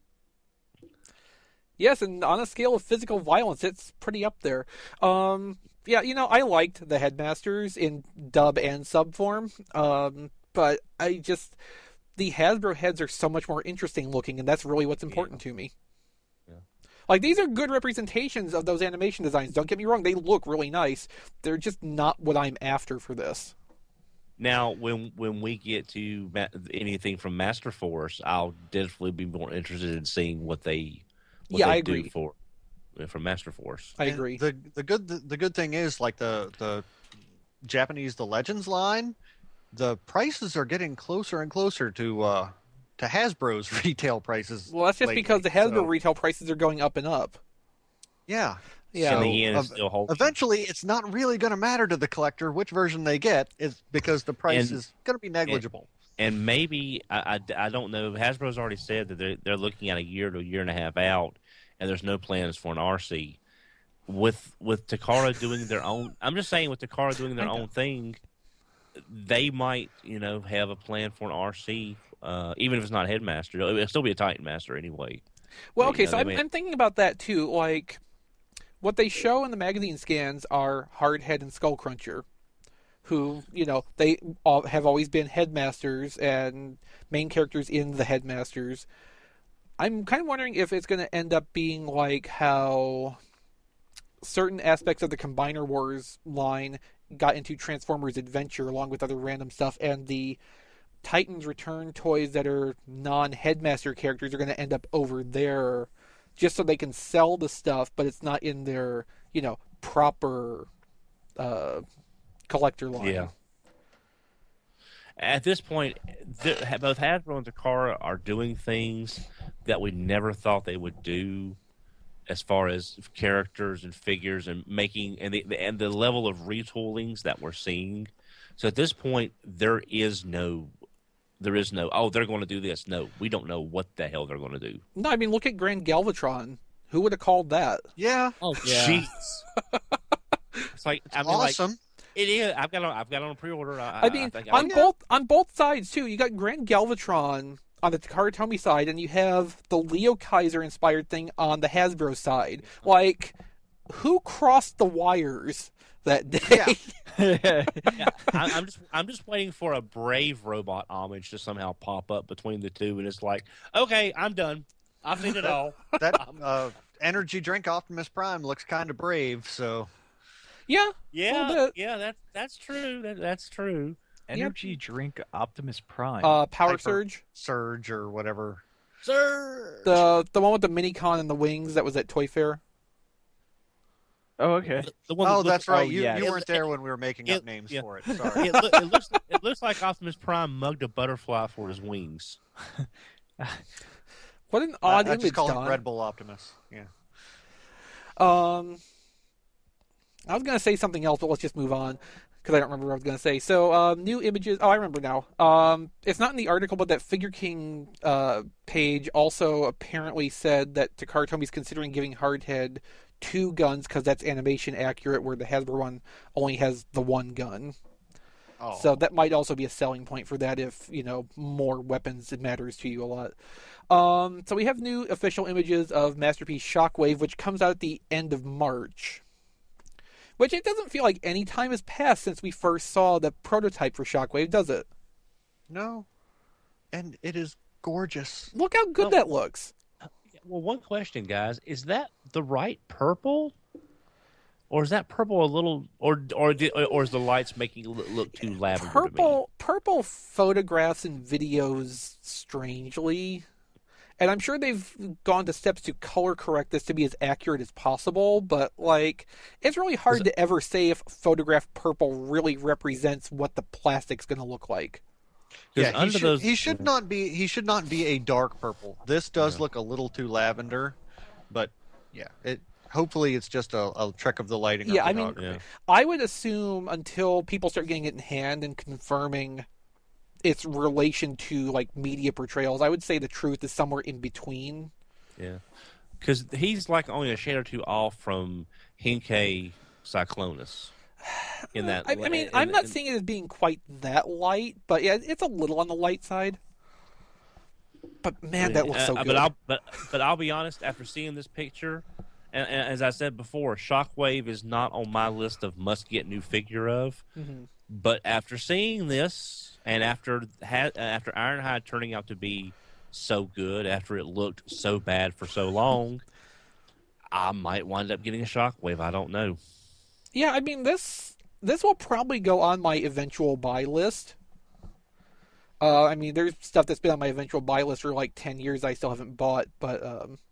[SPEAKER 2] Yes, and on a scale of physical violence, it's pretty up there. Yeah, I liked the Headmasters in dub and sub form, but the Hasbro heads are so much more interesting looking, and that's really what's important to me.
[SPEAKER 3] Yeah.
[SPEAKER 2] Like, these are good representations of those animation designs. Don't get me wrong, they look really nice. They're just not what I'm after for this.
[SPEAKER 3] Now, when we get to anything from Master Force, I'll definitely be more interested in seeing what they
[SPEAKER 2] I
[SPEAKER 3] do
[SPEAKER 2] agree.
[SPEAKER 3] for Master Force.
[SPEAKER 2] I
[SPEAKER 5] And
[SPEAKER 2] agree.
[SPEAKER 5] The good thing is, like the Japanese Legends line, the prices are getting closer and closer to Hasbro's retail prices.
[SPEAKER 2] Well, that's just
[SPEAKER 5] lately,
[SPEAKER 2] because the Hasbro
[SPEAKER 5] so,
[SPEAKER 2] retail prices are going up and up.
[SPEAKER 5] Yeah.
[SPEAKER 2] Yeah.
[SPEAKER 3] And
[SPEAKER 5] So,
[SPEAKER 3] the yen is still holding.
[SPEAKER 5] eventually, it's not really going to matter to the collector which version they get, is because the price
[SPEAKER 3] And-
[SPEAKER 5] is going to be negligible.
[SPEAKER 3] And maybe I don't know. Hasbro's already said that they're looking at a year to a year and a half out, and there's no plans for an RC. With Takara doing their own, I'm just saying, with Takara doing their own thing, they might have a plan for an RC, even if it's not Headmaster. It'll still be a Titan Master anyway.
[SPEAKER 2] Well,
[SPEAKER 3] But,
[SPEAKER 2] okay, so
[SPEAKER 3] they
[SPEAKER 2] I'm thinking about that too. Like, what they show in the magazine scans are Hardhead and Skullcruncher, who, they have always been Headmasters and main characters in the Headmasters. I'm kind of wondering if it's going to end up being like how certain aspects of the Combiner Wars line got into Transformers Adventure along with other random stuff, and the Titans Return toys that are non-Headmaster characters are going to end up over there just so they can sell the stuff, but it's not in their, proper collector line.
[SPEAKER 3] Yeah. At this point, both Hasbro and Takara are doing things that we never thought they would do, as far as characters and figures and making and the level of retoolings that we're seeing. So at this point, there is no. Oh, they're going to do this. No, we don't know what the hell they're going to do.
[SPEAKER 2] No, I mean, look at Grand Galvatron. Who would have called that?
[SPEAKER 5] Yeah.
[SPEAKER 3] Oh,
[SPEAKER 4] Yeah.
[SPEAKER 3] jeez. It's like
[SPEAKER 5] Awesome.
[SPEAKER 3] It is. I've got on a pre-order.
[SPEAKER 2] I mean, on both sides too. You got Grand Galvatron on the Takara Tomy side, and you have the Leo Kaiser inspired thing on the Hasbro side. Like, who crossed the wires that day?
[SPEAKER 5] Yeah.
[SPEAKER 3] I'm just waiting for a Brave robot homage to somehow pop up between the two, and it's like, okay, I'm done. I've seen it all.
[SPEAKER 5] That energy drink Optimus Prime looks kind of brave, so.
[SPEAKER 2] Yeah.
[SPEAKER 3] Yeah. That's true. That's true.
[SPEAKER 4] Energy drink Optimus Prime.
[SPEAKER 2] Power
[SPEAKER 5] Hyper
[SPEAKER 2] Surge.
[SPEAKER 5] Surge or whatever.
[SPEAKER 3] Sir.
[SPEAKER 2] The one with the Minicon and the wings that was at Toy Fair.
[SPEAKER 4] Oh, okay.
[SPEAKER 3] The one that
[SPEAKER 5] Oh,
[SPEAKER 3] looks-
[SPEAKER 5] that's right.
[SPEAKER 4] oh,
[SPEAKER 5] You
[SPEAKER 4] yes.
[SPEAKER 5] weren't there when we were making up names
[SPEAKER 3] yeah.
[SPEAKER 5] for it. Sorry.
[SPEAKER 3] It looks like Optimus Prime mugged a butterfly for his wings.
[SPEAKER 2] What an odd
[SPEAKER 5] I
[SPEAKER 2] image,
[SPEAKER 5] just call
[SPEAKER 2] Don.
[SPEAKER 5] him Red Bull Optimus. Yeah.
[SPEAKER 2] I was going to say something else, but let's just move on because I don't remember what I was going to say. So, new images. Oh, I remember now. It's not in the article, but that Figure King page also apparently said that Takara Tomy considering giving Hardhead 2 guns because that's animation accurate, where the Hasbro one only has the 1 gun.
[SPEAKER 5] Oh.
[SPEAKER 2] So that might also be a selling point for that if, more weapons, it matters to you a lot. So we have new official images of Masterpiece Shockwave, which comes out at the end of March. Which it doesn't feel like any time has passed since we first saw the prototype for Shockwave, does it?
[SPEAKER 5] No. And it is gorgeous.
[SPEAKER 2] Look how good that looks.
[SPEAKER 3] Well, one question, guys: is that the right purple, or is that purple a little, or is the lights making it look too lavender to me?
[SPEAKER 2] Purple photographs and videos strangely. And I'm sure they've gone to steps to color correct this to be as accurate as possible, but, it's really hard to ever say if photographed purple really represents what the plastic's going to look like.
[SPEAKER 5] Yeah, he should not be a dark purple. This does look a little too lavender, but yeah, hopefully it's just a trick of the lighting.
[SPEAKER 2] Yeah,
[SPEAKER 5] or
[SPEAKER 2] I mean,
[SPEAKER 5] photography.
[SPEAKER 2] I would assume until people start getting it in hand and confirming its relation to media portrayals, I would say the truth is somewhere in between.
[SPEAKER 3] Yeah, because he's only a shade or two off from Henkei Cyclonus. In that,
[SPEAKER 2] I'm not seeing it as being quite that light, but yeah, it's a little on the light side. But man, that looks so good.
[SPEAKER 3] But I'll be honest. After seeing this picture, and as I said before, Shockwave is not on my list of must get new figure of.
[SPEAKER 2] Mm-hmm.
[SPEAKER 3] But after seeing this, and after Ironhide turning out to be so good, after it looked so bad for so long, I might wind up getting a Shockwave. I don't know.
[SPEAKER 2] Yeah, I mean this will probably go on my eventual buy list. There's stuff that's been on my eventual buy list for 10 years I still haven't bought, but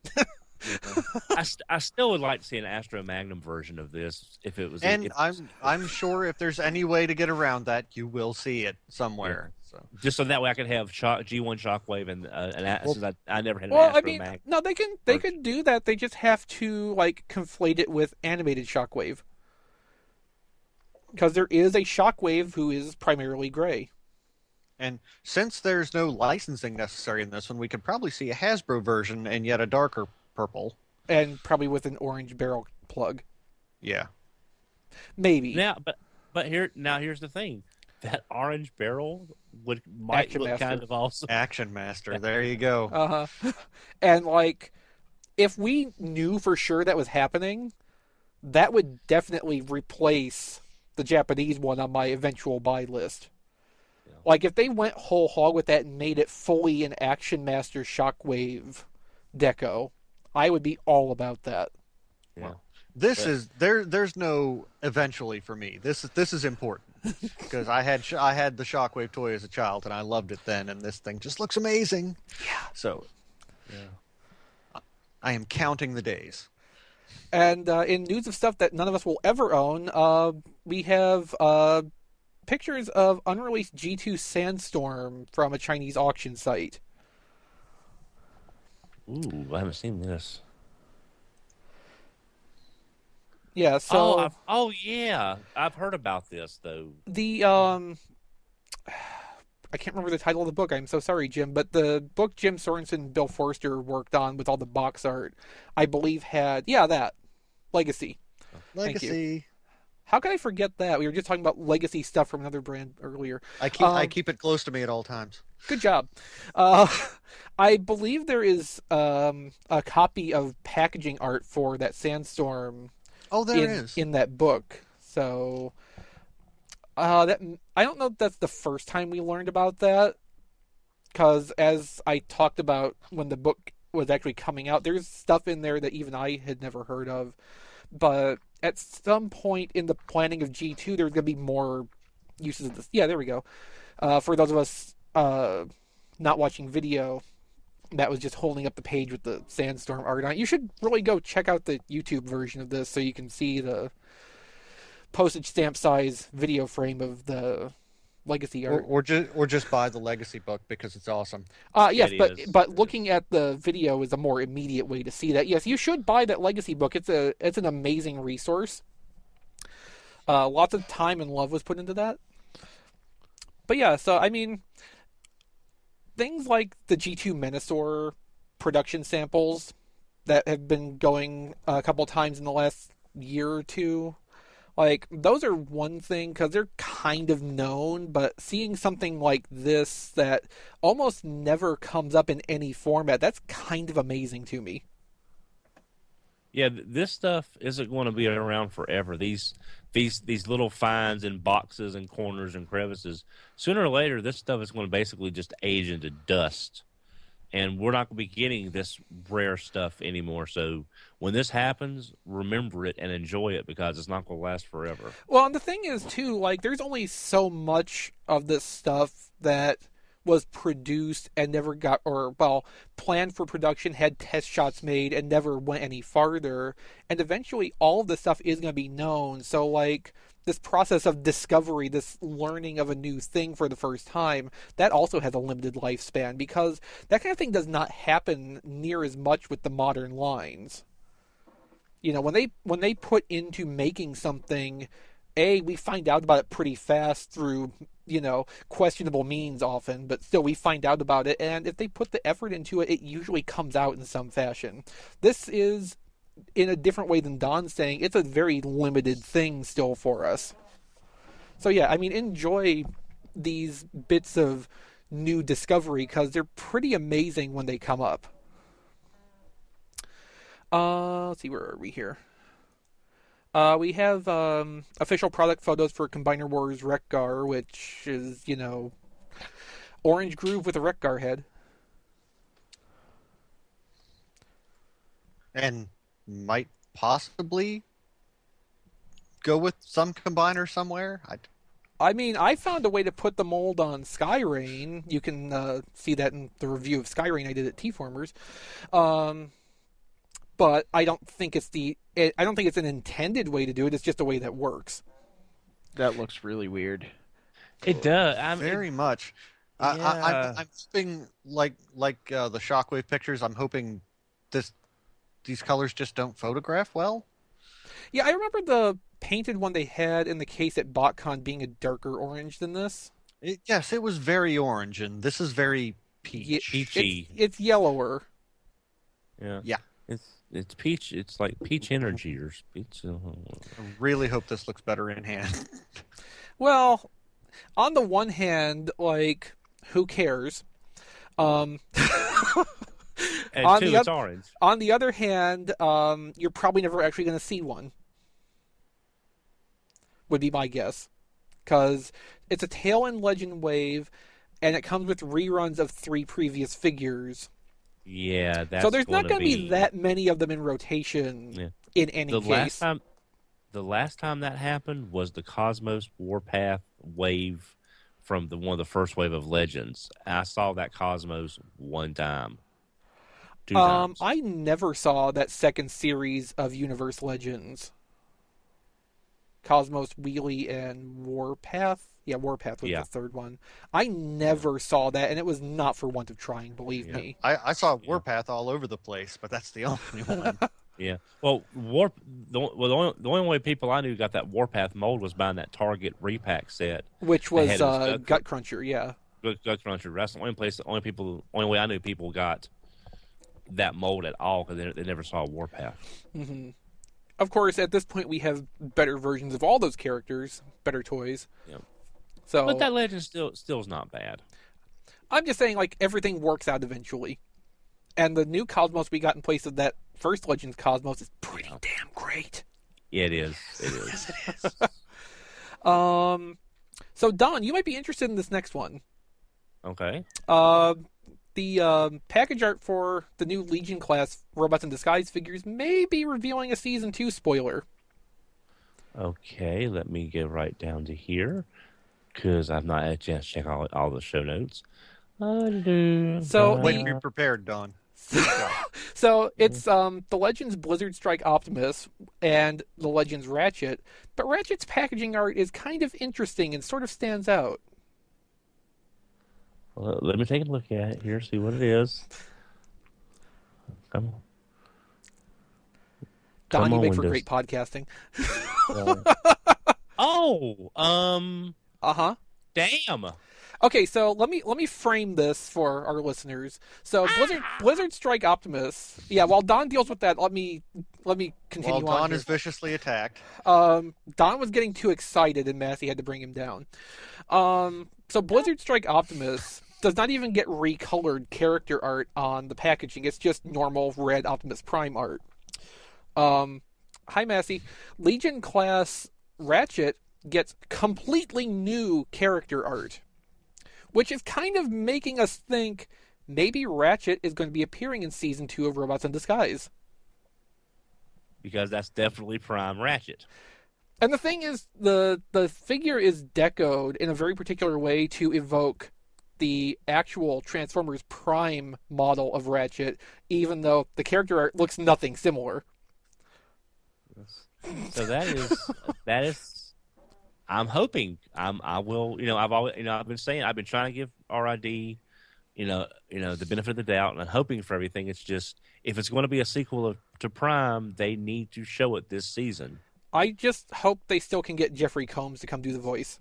[SPEAKER 3] I still would like to see an Astro Magnum version of this if it was.
[SPEAKER 5] And I'm sure if there's any way to get around that, you will see it somewhere. So.
[SPEAKER 3] Just so that way I could have G1 Shockwave and since I never had an Astro Magnum.
[SPEAKER 2] No, they could do that. They just have to conflate it with animated Shockwave. Because there is a Shockwave who is primarily gray.
[SPEAKER 5] And since there's no licensing necessary in this one, we could probably see a Hasbro version and yet a darker purple.
[SPEAKER 2] And probably with an orange barrel plug.
[SPEAKER 5] Yeah.
[SPEAKER 2] Maybe.
[SPEAKER 3] But here's the thing. That orange barrel might
[SPEAKER 2] Action
[SPEAKER 3] look
[SPEAKER 2] Master.
[SPEAKER 3] kind of awesome.
[SPEAKER 5] Action Master. There you go.
[SPEAKER 2] Uh-huh. And, if we knew for sure that was happening, that would definitely replace the Japanese one on my eventual buy list. Yeah. If they went whole hog with that and made it fully an Action Master Shockwave deco, I would be all about that.
[SPEAKER 3] Yeah.
[SPEAKER 5] There's no eventually for me. This is important because I had the Shockwave toy as a child and I loved it then, and this thing just looks amazing.
[SPEAKER 2] Yeah.
[SPEAKER 5] So, I am counting the days.
[SPEAKER 2] And in news of stuff that none of us will ever own, we have pictures of unreleased G2 Sandstorm from a Chinese auction site.
[SPEAKER 3] Ooh, I haven't seen this.
[SPEAKER 2] Yeah, so
[SPEAKER 3] yeah, I've heard about this though.
[SPEAKER 2] the I can't remember the title of the book. I'm so sorry, Jim, but the book Jim Sorensen and Bill Forster worked on with all the box art, I believe had that Legacy. Thank you.
[SPEAKER 5] Legacy.
[SPEAKER 2] How could I forget that? We were just talking about Legacy stuff from another brand earlier.
[SPEAKER 5] I keep it close to me at all times.
[SPEAKER 2] Good job. I believe there is a copy of packaging art for that Sandstorm.
[SPEAKER 5] Oh, there is
[SPEAKER 2] in that book. So that I don't know if that's the first time we learned about that, because as I talked about when the book was actually coming out, there's stuff in there that even I had never heard of. But at some point in the planning of G2, there's going to be more uses of this. Yeah, there we go. For those of us not watching video, that was just holding up the page with the Sandstorm art on it. You should really go check out the YouTube version of this so you can see the postage stamp size video frame of the Legacy art.
[SPEAKER 5] Or just buy the Legacy book because it's awesome.
[SPEAKER 2] Yes, but looking at the video is a more immediate way to see that. Yes, you should buy that Legacy book. It's an amazing resource. Lots of time and love was put into that. But yeah, so I mean, things like the G2 Menasor production samples that have been going a couple times in the last year or two, like, those are one thing because they're kind of known, but seeing something like this that almost never comes up in any format, that's kind of amazing to me.
[SPEAKER 3] Yeah, this stuff isn't going to be around forever. These little finds in boxes and corners and crevices, sooner or later, this stuff is going to basically just age into dust. And we're not going to be getting this rare stuff anymore. So when this happens, remember it and enjoy it because it's not going to last forever.
[SPEAKER 2] Well, and the thing is, too, like, there's only so much of this stuff that was produced and never got, or, well, planned for production, had test shots made, and never went any farther. And eventually, all of this stuff is going to be known. So, like, this process of discovery, this learning of a new thing for the first time, that also has a limited lifespan because that kind of thing does not happen near as much with the modern lines. You know, when they put into making something, we find out about it pretty fast through, you know, questionable means often, but still we find out about it, and if they put the effort into it, it usually comes out in some fashion. This is, in a different way than Don's saying, it's a very limited thing still for us. So yeah, I mean, enjoy these bits of new discovery because they're pretty amazing when they come up. Let's see, where are we here? We have official product photos for Combiner Wars Wreck-Gar, which is, you know, orange groove with a Wreck-Gar head.
[SPEAKER 5] And might possibly go with some combiner somewhere.
[SPEAKER 2] I mean, I found a way to put the mold on Skyrain. You can see that in the review of Skyrain I did at T-Formers. But I don't think it's an intended way to do it. It's just a way that works.
[SPEAKER 4] That looks really weird.
[SPEAKER 3] It does.
[SPEAKER 5] Very much.
[SPEAKER 3] Yeah.
[SPEAKER 5] I'm hoping, like the Shockwave pictures, I'm hoping these colors just don't photograph well.
[SPEAKER 2] Yeah, I remember the painted one they had in the case at BotCon being a darker orange than this.
[SPEAKER 5] Yes, it was very orange, and this is very peach.
[SPEAKER 3] Peachy.
[SPEAKER 2] It's yellower.
[SPEAKER 3] Yeah.
[SPEAKER 5] Yeah.
[SPEAKER 3] It's peach. It's like peach energy or peach.
[SPEAKER 5] I really hope this looks better in hand.
[SPEAKER 2] Well, on the one hand, like, who cares?
[SPEAKER 3] And it's orange.
[SPEAKER 2] On the other hand, you're probably never actually going to see one. Would be my guess. Because it's a Tail End Legend wave, and it comes with reruns of 3 previous figures.
[SPEAKER 3] Yeah, that's
[SPEAKER 2] so there's not
[SPEAKER 3] going to
[SPEAKER 2] be that many of them in rotation in any case.
[SPEAKER 3] The last time that happened was the Cosmos Warpath wave from one of the first wave of Legends. I saw that Cosmos one time. Two times.
[SPEAKER 2] I never saw that second series of Universe Legends. Cosmos, Wheelie, and Warpath. Yeah, Warpath was the third one. I never saw that, and it was not for want of trying, believe me.
[SPEAKER 5] I saw Warpath all over the place, but that's the only one.
[SPEAKER 3] Yeah. Well, the only way people I knew got that Warpath mold was buying that Target repack set,
[SPEAKER 2] which was Gut Cruncher. Yeah.
[SPEAKER 3] Gut Cruncher. That's the only way I knew people got that mold at all, because they never saw Warpath.
[SPEAKER 2] Mm-hmm. Of course, at this point, we have better versions of all those characters, better toys.
[SPEAKER 3] Yep.
[SPEAKER 2] So,
[SPEAKER 3] but that legend still is not bad.
[SPEAKER 2] I'm just saying, like, everything works out eventually. And the new Cosmos we got in place of that first Legends Cosmos is pretty damn great.
[SPEAKER 3] Yeah, it is. It is.
[SPEAKER 5] Yes, it is.
[SPEAKER 2] So, Don, you might be interested in this next one.
[SPEAKER 3] Okay.
[SPEAKER 2] The package art for the new Legion class Robots in Disguise figures may be revealing a Season 2 spoiler.
[SPEAKER 3] Okay, let me get right down to here, because I've not had a chance to check all the show notes.
[SPEAKER 2] So
[SPEAKER 5] Way to be prepared, Don.
[SPEAKER 2] So it's the Legends Blizzard Strike Optimus and the Legends Ratchet, but Ratchet's packaging art is kind of interesting and sort of stands out.
[SPEAKER 3] Well, let me take a look at it here, see what it is. Come on.
[SPEAKER 2] Don, you make for great podcasting. Uh-huh.
[SPEAKER 3] Damn.
[SPEAKER 2] Okay, so let me frame this for our listeners. So Blizzard Strike Optimus. Yeah, while Don deals with that, let me continue
[SPEAKER 5] While
[SPEAKER 2] on.
[SPEAKER 5] Don
[SPEAKER 2] here.
[SPEAKER 5] is viciously attacked.
[SPEAKER 2] Don was getting too excited, and Massey had to bring him down. So Blizzard Strike Optimus does not even get recolored character art on the packaging. It's just normal red Optimus Prime art. Hi, Massey. Legion class Ratchet gets completely new character art, which is kind of making us think maybe Ratchet is going to be appearing in Season 2 of Robots in Disguise.
[SPEAKER 3] Because that's definitely Prime Ratchet.
[SPEAKER 2] And the thing is, the figure is decoed in a very particular way to evoke the actual Transformers Prime model of Ratchet, even though the character art looks nothing similar.
[SPEAKER 3] So that is I'm hoping I will, I've been saying, I've been trying to give RID, the benefit of the doubt, and I'm hoping for everything. It's just, if it's going to be a sequel to Prime, they need to show it this season.
[SPEAKER 2] I just hope they still can get Jeffrey Combs to come do the voice.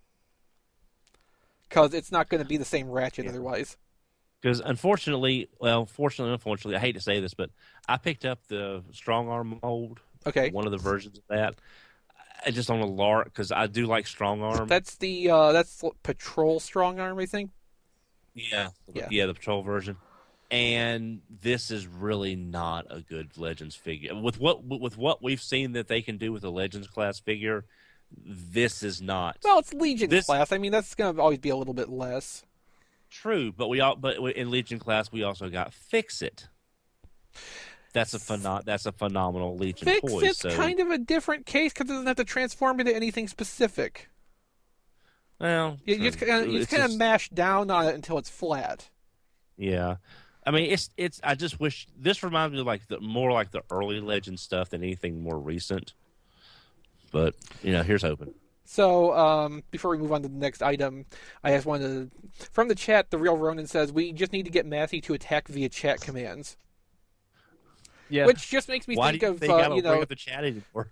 [SPEAKER 2] Because it's not going to be the same Ratchet otherwise.
[SPEAKER 3] Because fortunately, I hate to say this, but I picked up the Strong Arm mold.
[SPEAKER 2] Okay.
[SPEAKER 3] One of the versions of that. I just on a lark, because I do like Strong Arm.
[SPEAKER 2] That's the Patrol Strong Arm, I think.
[SPEAKER 3] Yeah, the Patrol version. And this is really not a good Legends figure. With what we've seen that they can do with a Legends class figure, this is not.
[SPEAKER 2] Well, it's Legion class. I mean, that's going to always be a little bit less.
[SPEAKER 3] True, but in Legion class we also got Fix-It. That's a phenomenal Legion toy.
[SPEAKER 2] Fix-It's kind of a different case because it doesn't have to transform into anything specific.
[SPEAKER 3] Well,
[SPEAKER 2] you just kind of mash down on it until it's flat.
[SPEAKER 3] Yeah, I mean it's. I just wish this reminds me of more like the early Legend stuff than anything more recent. But here's hoping.
[SPEAKER 2] So before we move on to the next item, I just wanted to, from the chat, the Real Ronin says we just need to get Massey to attack via chat commands.
[SPEAKER 4] Yeah.
[SPEAKER 2] Which just makes me think of
[SPEAKER 3] bring up the chat anymore?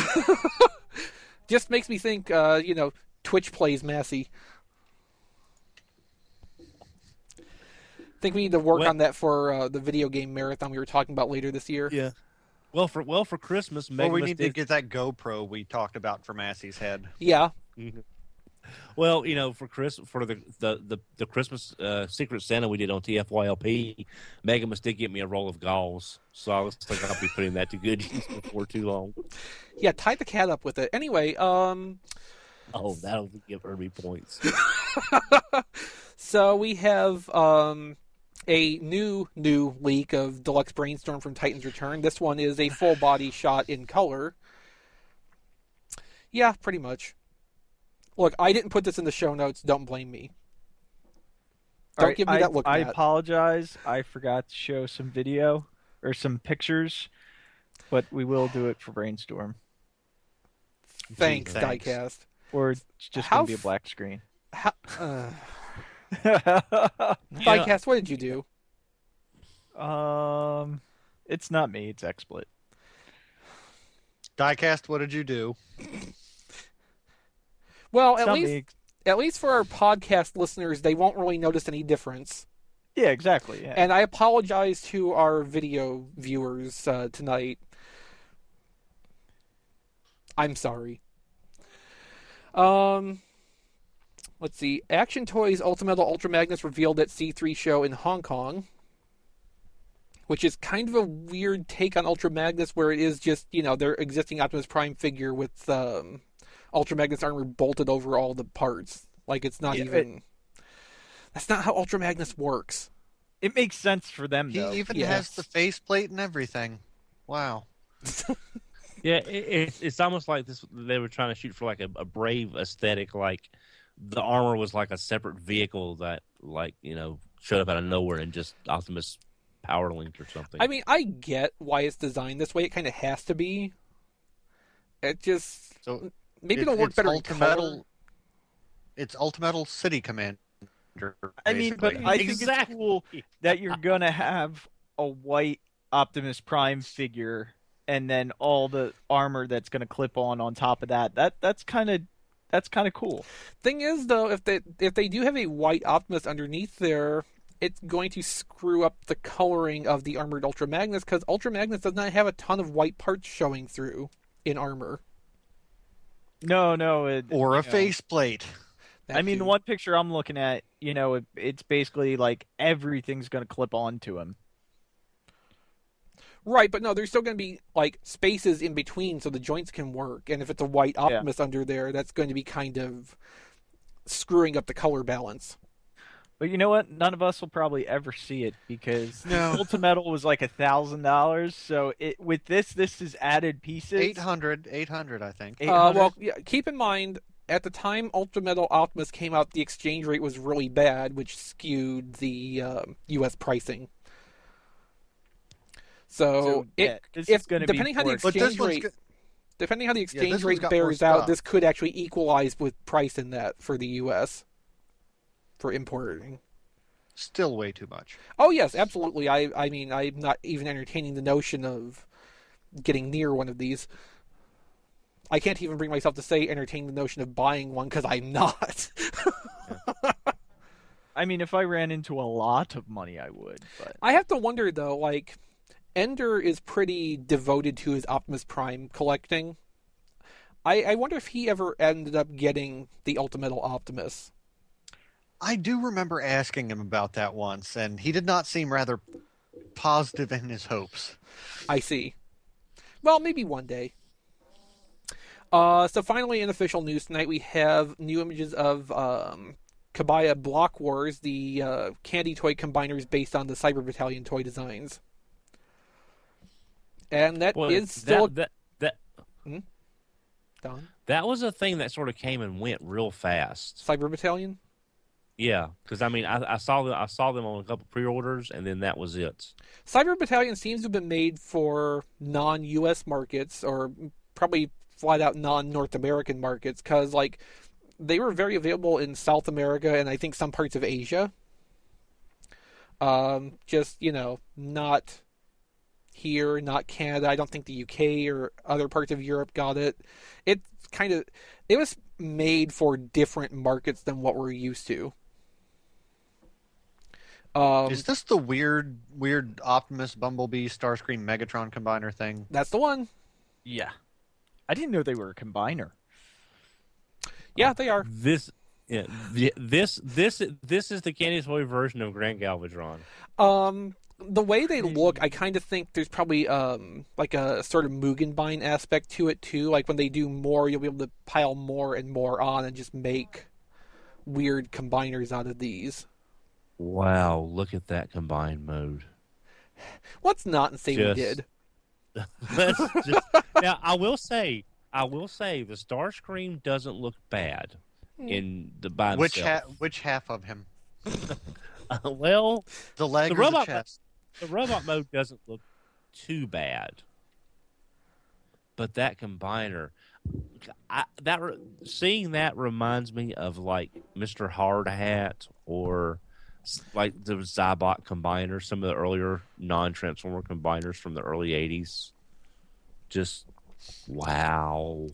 [SPEAKER 2] Just makes me think Twitch plays Massey. Think we need to work on that for the video game marathon we were talking about later this year.
[SPEAKER 3] Yeah. Well, for Christmas,
[SPEAKER 5] Well, we need to get that GoPro we talked about for Massey's head.
[SPEAKER 2] Yeah.
[SPEAKER 3] Mm-hmm. Well, for the Christmas Secret Santa we did on TFYLP, Megamus did get me a roll of galls, so I was like, I'll be putting that to good use before too long.
[SPEAKER 2] Yeah, tie the cat up with it. Anyway,
[SPEAKER 3] oh, that'll give Herbie points.
[SPEAKER 2] So we have a new leak of Deluxe Brainstorm from Titan's Return. This one is a full body shot in color. Yeah, pretty much. Look, I didn't put this in the show notes. Don't blame me. Don't give me that look,
[SPEAKER 4] I
[SPEAKER 2] Matt.
[SPEAKER 4] apologize. I forgot to show some video or some pictures, but we will do it for Brainstorm.
[SPEAKER 2] Thanks,
[SPEAKER 5] Thanks.
[SPEAKER 2] Diecast.
[SPEAKER 4] Or it's just
[SPEAKER 2] How
[SPEAKER 4] going to be a
[SPEAKER 2] f-
[SPEAKER 4] black screen.
[SPEAKER 2] How, Diecast, what did you do?
[SPEAKER 4] It's not me. It's XSplit.
[SPEAKER 5] Diecast, what did you do?
[SPEAKER 2] Well,
[SPEAKER 4] It's
[SPEAKER 2] at
[SPEAKER 4] not
[SPEAKER 2] least
[SPEAKER 4] me.
[SPEAKER 2] at least for our podcast listeners, they won't really notice any difference.
[SPEAKER 4] Yeah, exactly. Yeah.
[SPEAKER 2] And I apologize to our video viewers tonight. I'm sorry. Let's see. Action Toys Ultimetal Ultra Magnus revealed at C3 show in Hong Kong, which is kind of a weird take on Ultra Magnus, where it is just, their existing Optimus Prime figure with Ultra Magnus armor bolted over all the parts. Like, it's not even... That's not how Ultra Magnus works.
[SPEAKER 4] It makes sense for them,
[SPEAKER 5] He
[SPEAKER 4] though.
[SPEAKER 5] even
[SPEAKER 2] Yes.
[SPEAKER 5] has the faceplate and everything. Wow.
[SPEAKER 3] Yeah, it's almost like this. They were trying to shoot for like a Brave aesthetic. Like the armor was like a separate vehicle that, showed up out of nowhere and just Optimus power linked or something.
[SPEAKER 2] I mean, I get why it's designed this way. It kind of has to be. It just...
[SPEAKER 5] So
[SPEAKER 2] Maybe it'll work better in color.
[SPEAKER 5] Ultimetal. It's Ultimetal City Commander.
[SPEAKER 4] I mean, but
[SPEAKER 5] basically.
[SPEAKER 4] I think
[SPEAKER 3] Exactly.
[SPEAKER 4] it's cool that you're gonna have a white Optimus Prime figure, and then all the armor that's gonna clip on top of that. That's kind of cool.
[SPEAKER 2] Thing is, though, if they do have a white Optimus underneath there, it's going to screw up the coloring of the armored Ultra Magnus, because Ultra Magnus does not have a ton of white parts showing through in armor.
[SPEAKER 4] No,
[SPEAKER 5] or a faceplate.
[SPEAKER 2] That
[SPEAKER 4] I mean,
[SPEAKER 2] too.
[SPEAKER 4] the one picture I'm looking at, it's basically like everything's gonna clip onto him.
[SPEAKER 2] Right, but no, there's still going to be like spaces in between so the joints can work. And if it's a white Optimus under there, that's going to be kind of screwing up the color balance.
[SPEAKER 4] But you know what? None of us will probably ever see it because
[SPEAKER 5] No.
[SPEAKER 4] Ultimetal was like $1,000. So with this is added pieces.
[SPEAKER 5] 800, I think.
[SPEAKER 4] 800?
[SPEAKER 2] Well, yeah, keep in mind, at the time Ultrametal Optimus came out, the exchange rate was really bad, which skewed the U.S. pricing. So,
[SPEAKER 4] yeah, this is gonna be
[SPEAKER 2] depending how the
[SPEAKER 4] more-
[SPEAKER 5] But this
[SPEAKER 2] exchange
[SPEAKER 5] one's
[SPEAKER 2] rate,
[SPEAKER 5] good.
[SPEAKER 2] depending how the
[SPEAKER 5] this
[SPEAKER 2] exchange
[SPEAKER 5] one's
[SPEAKER 2] rate
[SPEAKER 5] got more
[SPEAKER 2] bears out,
[SPEAKER 5] stuff.
[SPEAKER 2] this could actually equalize with price in that for the U.S. for importing.
[SPEAKER 5] Still way too much.
[SPEAKER 2] Oh yes, absolutely. I mean, I'm not even entertaining the notion of getting near one of these. I can't even bring myself to say entertain the notion of buying one because I'm not.
[SPEAKER 4] I mean, if I ran into a lot of money, I would. But
[SPEAKER 2] I have to wonder though, like, Ender is pretty devoted to his Optimus Prime collecting. I wonder if he ever ended up getting the Ultimetal Optimus.
[SPEAKER 5] I do remember asking him about that once, and he did not seem rather positive in his hopes.
[SPEAKER 2] I see. Well, maybe one day. So finally, in official news tonight, we have new images of Kabaya Block Wars, the candy toy combiners based on the Cyber Battalion toy designs. And that is still... Don?
[SPEAKER 3] That was a thing that sort of came and went real fast.
[SPEAKER 2] Cyber Battalion?
[SPEAKER 3] Yeah, because I mean, I saw them on a couple pre-orders, and then that was it.
[SPEAKER 2] Cyber Battalion seems to have been made for non-U.S. markets, or probably flat-out non-North American markets, because, like, they were very available in South America and I think some parts of Asia. Just, not here, not Canada. I don't think the UK or other parts of Europe got it. It was made for different markets than what we're used to.
[SPEAKER 5] Is this the weird Optimus, Bumblebee, Starscream, Megatron combiner thing?
[SPEAKER 2] That's the one.
[SPEAKER 4] yeah, I didn't know they were a combiner.
[SPEAKER 2] Yeah, they are.
[SPEAKER 3] This is the candy toy version of Grand Galvatron.
[SPEAKER 2] The way they look, I kind of think there's probably like a sort of Mugenbein aspect to it too. Like when they do more, you'll be able to pile more and more on and just make weird combiners out of these.
[SPEAKER 3] Wow, look at that combined mode.
[SPEAKER 2] Let's not say we did.
[SPEAKER 3] Let's just, now, I will say, the Starscream doesn't look bad in the by
[SPEAKER 5] Which
[SPEAKER 3] himself.
[SPEAKER 5] which half of him?
[SPEAKER 3] Well,
[SPEAKER 5] The leg
[SPEAKER 3] The
[SPEAKER 5] or the
[SPEAKER 3] robot-
[SPEAKER 5] chest?
[SPEAKER 3] the robot mode doesn't look too bad, but that combiner, seeing that reminds me of like Mr. Hard Hat or like the Zybot combiner, some of the earlier non-transformer combiners from the early '80s. Just wow.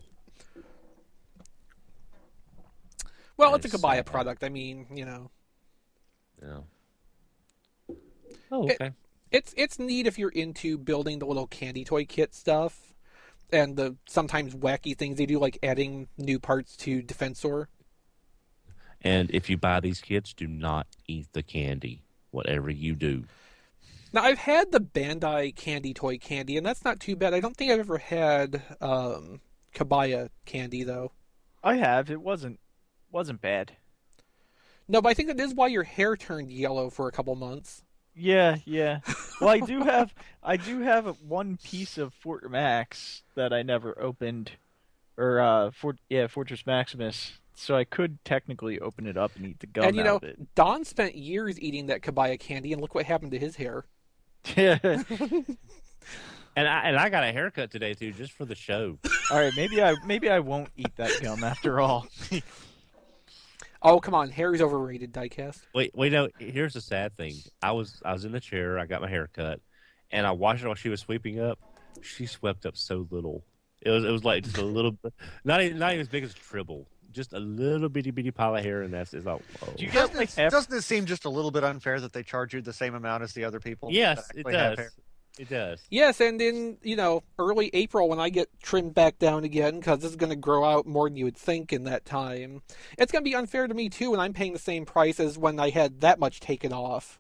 [SPEAKER 2] Well,
[SPEAKER 3] That
[SPEAKER 2] it's a
[SPEAKER 3] is
[SPEAKER 2] Kabaya
[SPEAKER 3] sad.
[SPEAKER 2] product. I mean, you know,
[SPEAKER 3] Yeah. Oh, okay.
[SPEAKER 2] it's neat if you're into building the little candy toy kit stuff and the sometimes wacky things they do, like adding new parts to Defensor.
[SPEAKER 3] And if you buy these kits, do not eat the candy, whatever you do.
[SPEAKER 2] Now, I've had the Bandai candy toy candy, and that's not too bad. I don't think I've ever had Kabaya candy, though.
[SPEAKER 4] I have. It wasn't bad.
[SPEAKER 2] No, but I think that is why your hair turned yellow for a couple months.
[SPEAKER 4] Yeah. Well, I do have one piece of Fort Max that I never opened, or Fortress Maximus. So I could technically open it up and eat the gum
[SPEAKER 2] And, you know,
[SPEAKER 4] out of it.
[SPEAKER 2] Don spent years eating that Kabaya candy, and look what happened to his hair.
[SPEAKER 4] Yeah.
[SPEAKER 3] And I got a haircut today too, just for the show.
[SPEAKER 4] All right, maybe I won't eat that gum after all.
[SPEAKER 2] Oh, come on. Hair is overrated, Diecast.
[SPEAKER 3] Wait, no. Here's the sad thing. I was in the chair. I got my hair cut, and I watched her while she was sweeping up. She swept up so little. It was like just a little, not even as big as a tribble. Just a little bitty pile of hair, and that's it's like. Whoa.
[SPEAKER 4] Do you get like half?
[SPEAKER 5] Doesn't it seem just a little bit unfair that they charge you the same amount as the other people?
[SPEAKER 3] Yes,
[SPEAKER 5] that
[SPEAKER 3] it
[SPEAKER 5] actually have
[SPEAKER 3] does.
[SPEAKER 5] hair?
[SPEAKER 3] It does.
[SPEAKER 2] Yes, and in, you know, early April when I get trimmed back down again, because this is going to grow out more than you would think in that time, it's going to be unfair to me, too, when I'm paying the same price as when I had that much taken off.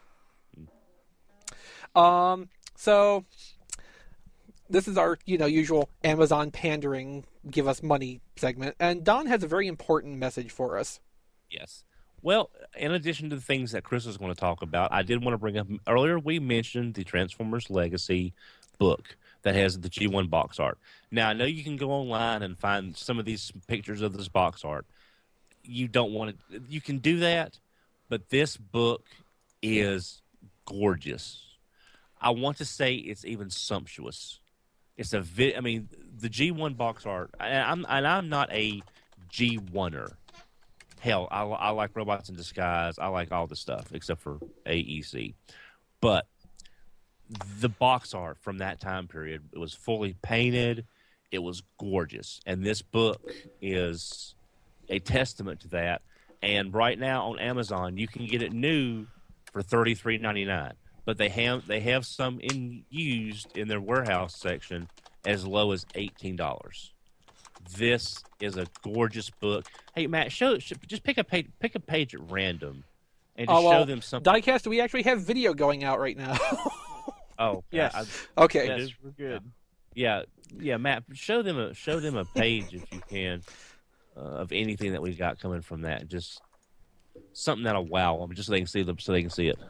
[SPEAKER 2] So, this is our, you know, usual Amazon pandering, give us money segment, and Don has a very important message for us.
[SPEAKER 3] Yes. Well, in addition to the things that Chris was going to talk about, I did want to bring up earlier. We mentioned the Transformers Legacy book that has the G1 box art. Now, I know you can go online and find some of these pictures of this box art. You don't want to. You can do that, but this book is gorgeous. I want to say it's even sumptuous. It's I mean, the G1 box art, and I'm not a G1er. Hell, I like Robots in Disguise. I like all the stuff except for AEC. But the box art from that time period, it was fully painted. It was gorgeous. And this book is a testament to that. And right now on Amazon, you can get it new for $33.99. But they have some used in their warehouse section as low as $18. This is a gorgeous book. Hey Matt, just pick a page at random, and just show them something.
[SPEAKER 2] Diecast, we actually have video going out right now.
[SPEAKER 3] Oh
[SPEAKER 4] Yes.
[SPEAKER 2] Okay.
[SPEAKER 4] Yes, we're good.
[SPEAKER 3] Yeah, Matt, show them a page if you can of anything that we've got coming from that. Just something that'll wow them, just so they can see it.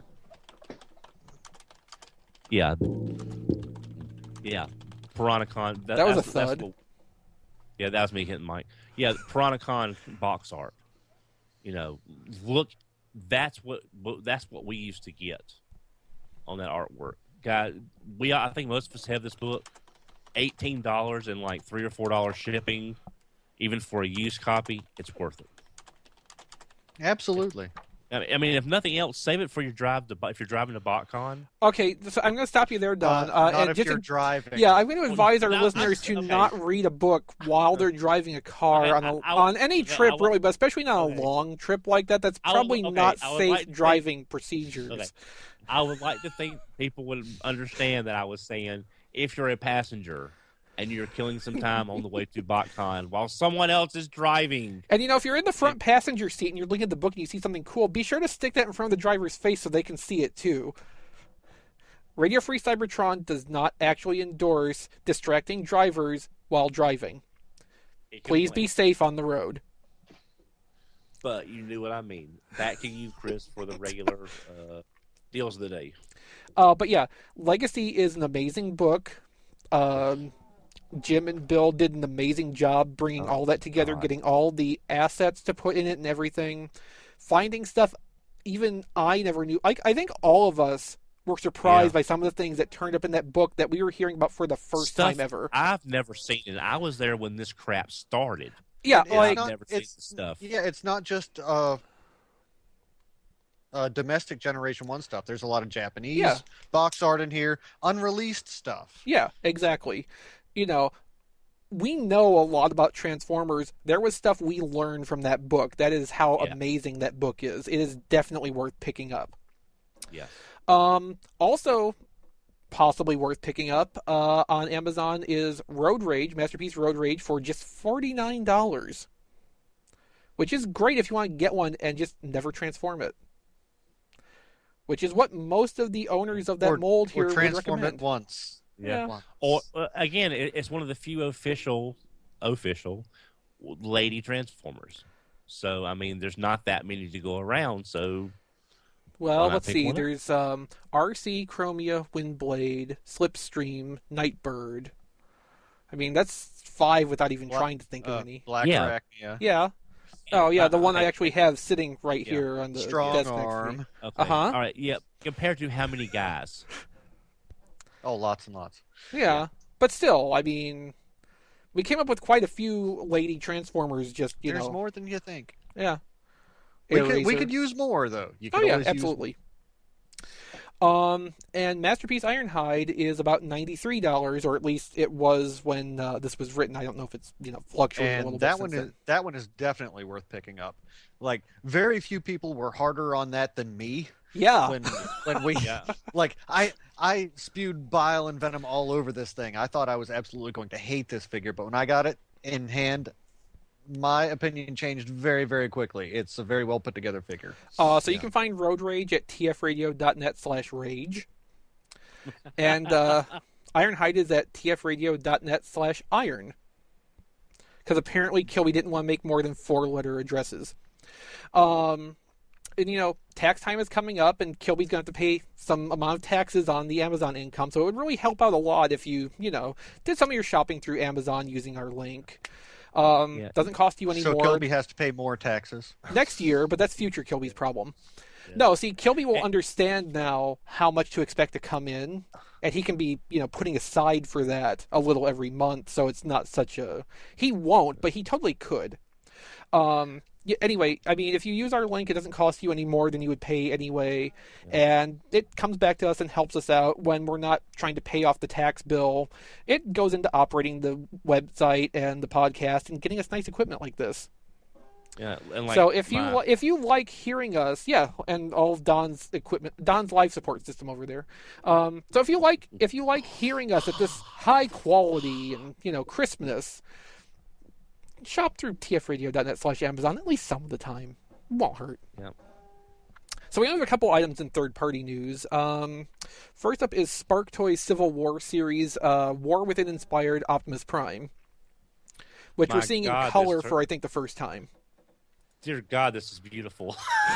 [SPEAKER 3] Yeah. Piranhacon.
[SPEAKER 2] That was a thud.
[SPEAKER 3] Yeah, that was me hitting Mike. Yeah, Piranhacon box art. You know, look, that's what we used to get on that artwork. Guys, I think most of us have this book. $18 and like $3 or $4 shipping, even for a used copy, it's worth it.
[SPEAKER 5] Absolutely.
[SPEAKER 3] I mean, if nothing else, save it for your drive if you're driving to BotCon.
[SPEAKER 2] Okay, so I'm going to stop you there, Don.
[SPEAKER 5] Not
[SPEAKER 2] and
[SPEAKER 5] if
[SPEAKER 2] just
[SPEAKER 5] you're
[SPEAKER 2] to-
[SPEAKER 5] driving.
[SPEAKER 2] Yeah, I'm going to advise our
[SPEAKER 3] No,
[SPEAKER 2] listeners to
[SPEAKER 3] okay.
[SPEAKER 2] not read a book while they're driving a car
[SPEAKER 3] Okay,
[SPEAKER 2] on any trip,
[SPEAKER 3] I will-
[SPEAKER 2] really, but especially not
[SPEAKER 3] okay.
[SPEAKER 2] a long trip like that. That's
[SPEAKER 3] I will-
[SPEAKER 2] probably
[SPEAKER 3] okay,
[SPEAKER 2] not
[SPEAKER 3] I would
[SPEAKER 2] safe
[SPEAKER 3] like to
[SPEAKER 2] driving procedures.
[SPEAKER 3] Okay. I would like to think people would understand that I was saying if you're a passenger and you're killing some time on the way to BotCon while someone else is driving.
[SPEAKER 2] And if you're in the front passenger seat and you're looking at the book and you see something cool, be sure to stick that in front of the driver's face so they can see it too. Radio Free Cybertron does not actually endorse distracting drivers while driving. Please be safe on the road.
[SPEAKER 3] But you knew what I mean. Back to you, Chris, for the regular deals of the day.
[SPEAKER 2] But yeah, Legacy is an amazing book. Jim and Bill did an amazing job bringing all that together, getting all the assets to put in it and everything. Finding stuff even I never knew. Like, I think all of us were surprised by some of the things that turned up in that book that we were hearing about for the first time ever.
[SPEAKER 3] I've never seen it. I was there when this crap started.
[SPEAKER 2] Yeah,
[SPEAKER 5] I've
[SPEAKER 3] never seen the stuff.
[SPEAKER 5] Yeah, it's not just domestic Generation 1 stuff. There's a lot of Japanese box art in here, unreleased stuff.
[SPEAKER 2] Yeah, exactly. We know a lot about Transformers. There was stuff we learned from that book. That is how amazing that book is. It is definitely worth picking up.
[SPEAKER 3] Yes.
[SPEAKER 2] Also, possibly worth picking up on Amazon is Road Rage, Masterpiece Road Rage, for just $49, which is great if you want to get one and just never transform it. Which is what most of the owners of that mold here would recommend.
[SPEAKER 5] Transform it once.
[SPEAKER 2] Yeah.
[SPEAKER 3] Or again, it's one of the few official lady Transformers. So I mean, there's not that many to go around. So,
[SPEAKER 2] well, let's see. There's RC, Chromia, Windblade, Slipstream, Nightbird. I mean, that's 5 without even trying to think of any.
[SPEAKER 5] Black Arachnia.
[SPEAKER 2] Yeah. Oh yeah, the one I actually have sitting right here on the
[SPEAKER 5] Strong
[SPEAKER 2] desk
[SPEAKER 5] Arm.
[SPEAKER 2] next to me.
[SPEAKER 3] Okay. All right. Yeah. Compared to how many guys?
[SPEAKER 5] Oh, lots and lots.
[SPEAKER 2] Yeah, but still, I mean, we came up with quite a few lady Transformers.
[SPEAKER 5] There's more than you think.
[SPEAKER 2] Yeah.
[SPEAKER 5] We could use more though. You could always
[SPEAKER 2] absolutely. And Masterpiece Ironhide is about $93, or at least it was when this was written. I don't know if it's fluctuated a little bit.
[SPEAKER 5] That one is definitely worth picking up. Like, very few people were harder on that than me.
[SPEAKER 2] Yeah.
[SPEAKER 5] When we I spewed bile and venom all over this thing. I thought I was absolutely going to hate this figure, but when I got it in hand, my opinion changed very, very quickly. It's a very well put together figure.
[SPEAKER 2] So you can find Road Rage at tfradio.net/rage. And Ironhide is at tfradio.net/iron. Because apparently Kilby didn't want to make more than 4-letter addresses. And, tax time is coming up, and Kilby's going to have to pay some amount of taxes on the Amazon income. So it would really help out a lot if you, did some of your shopping through Amazon using our link. Doesn't cost you any more.
[SPEAKER 5] So Kilby has to pay more taxes
[SPEAKER 2] next year, but that's future Kilby's problem. Yeah. No, see, Kilby will understand now how much to expect to come in, and he can be, putting aside for that a little every month. So it's not such a. He won't, but he totally could. Anyway, I mean, if you use our link, it doesn't cost you any more than you would pay anyway, and it comes back to us and helps us out when we're not trying to pay off the tax bill. It goes into operating the website and the podcast and getting us nice equipment like this.
[SPEAKER 3] Yeah, and
[SPEAKER 2] so if you like hearing us, and all of Don's equipment, Don's life support system over there. So if you like hearing us at this high quality and crispness. Shop through tfradio.net/Amazon at least some of the time. It won't hurt.
[SPEAKER 3] Yeah.
[SPEAKER 2] So we have a couple items in third-party news. First up is Spark Toys Civil War series, War Within inspired Optimus Prime, which we're seeing in color for I think the first time.
[SPEAKER 3] Dear God, this is beautiful.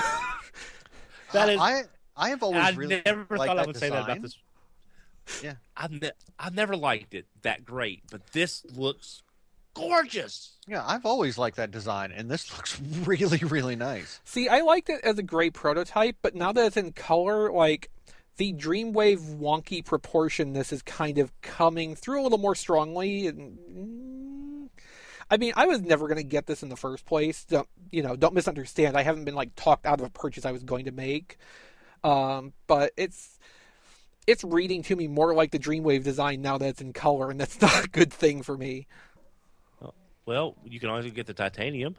[SPEAKER 5] That is. I have always really
[SPEAKER 3] never thought I would
[SPEAKER 5] design.
[SPEAKER 3] say that about this.
[SPEAKER 5] Yeah.
[SPEAKER 3] I've never liked it that great, but this looks gorgeous.
[SPEAKER 5] Yeah, I've always liked that design, and this looks really, really nice.
[SPEAKER 2] See, I liked it as a gray prototype, but now that it's in color, the Dreamwave wonky proportionness is kind of coming through a little more strongly. And I mean, I was never going to get this in the first place. Don't misunderstand. I haven't been talked out of a purchase I was going to make. But it's reading to me more like the Dreamwave design now that it's in color, and that's not a good thing for me.
[SPEAKER 3] Well, you can always get the titanium.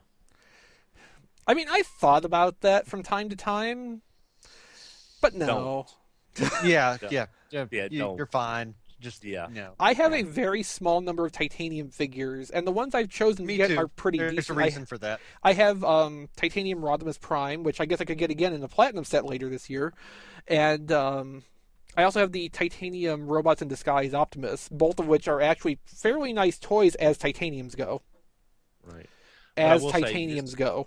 [SPEAKER 2] I mean, I thought about that from time to time, but no.
[SPEAKER 5] Yeah.
[SPEAKER 3] You're
[SPEAKER 5] fine. Just no.
[SPEAKER 2] I have a very small number of titanium figures, and the ones I've chosen to get are pretty decent.
[SPEAKER 5] There's a reason for that.
[SPEAKER 2] I have titanium Rodimus Prime, which I guess I could get again in the Platinum set later this year, and I also have the titanium Robots in Disguise Optimus, both of which are actually fairly nice toys as titaniums go.
[SPEAKER 3] Right.
[SPEAKER 2] As titaniums go.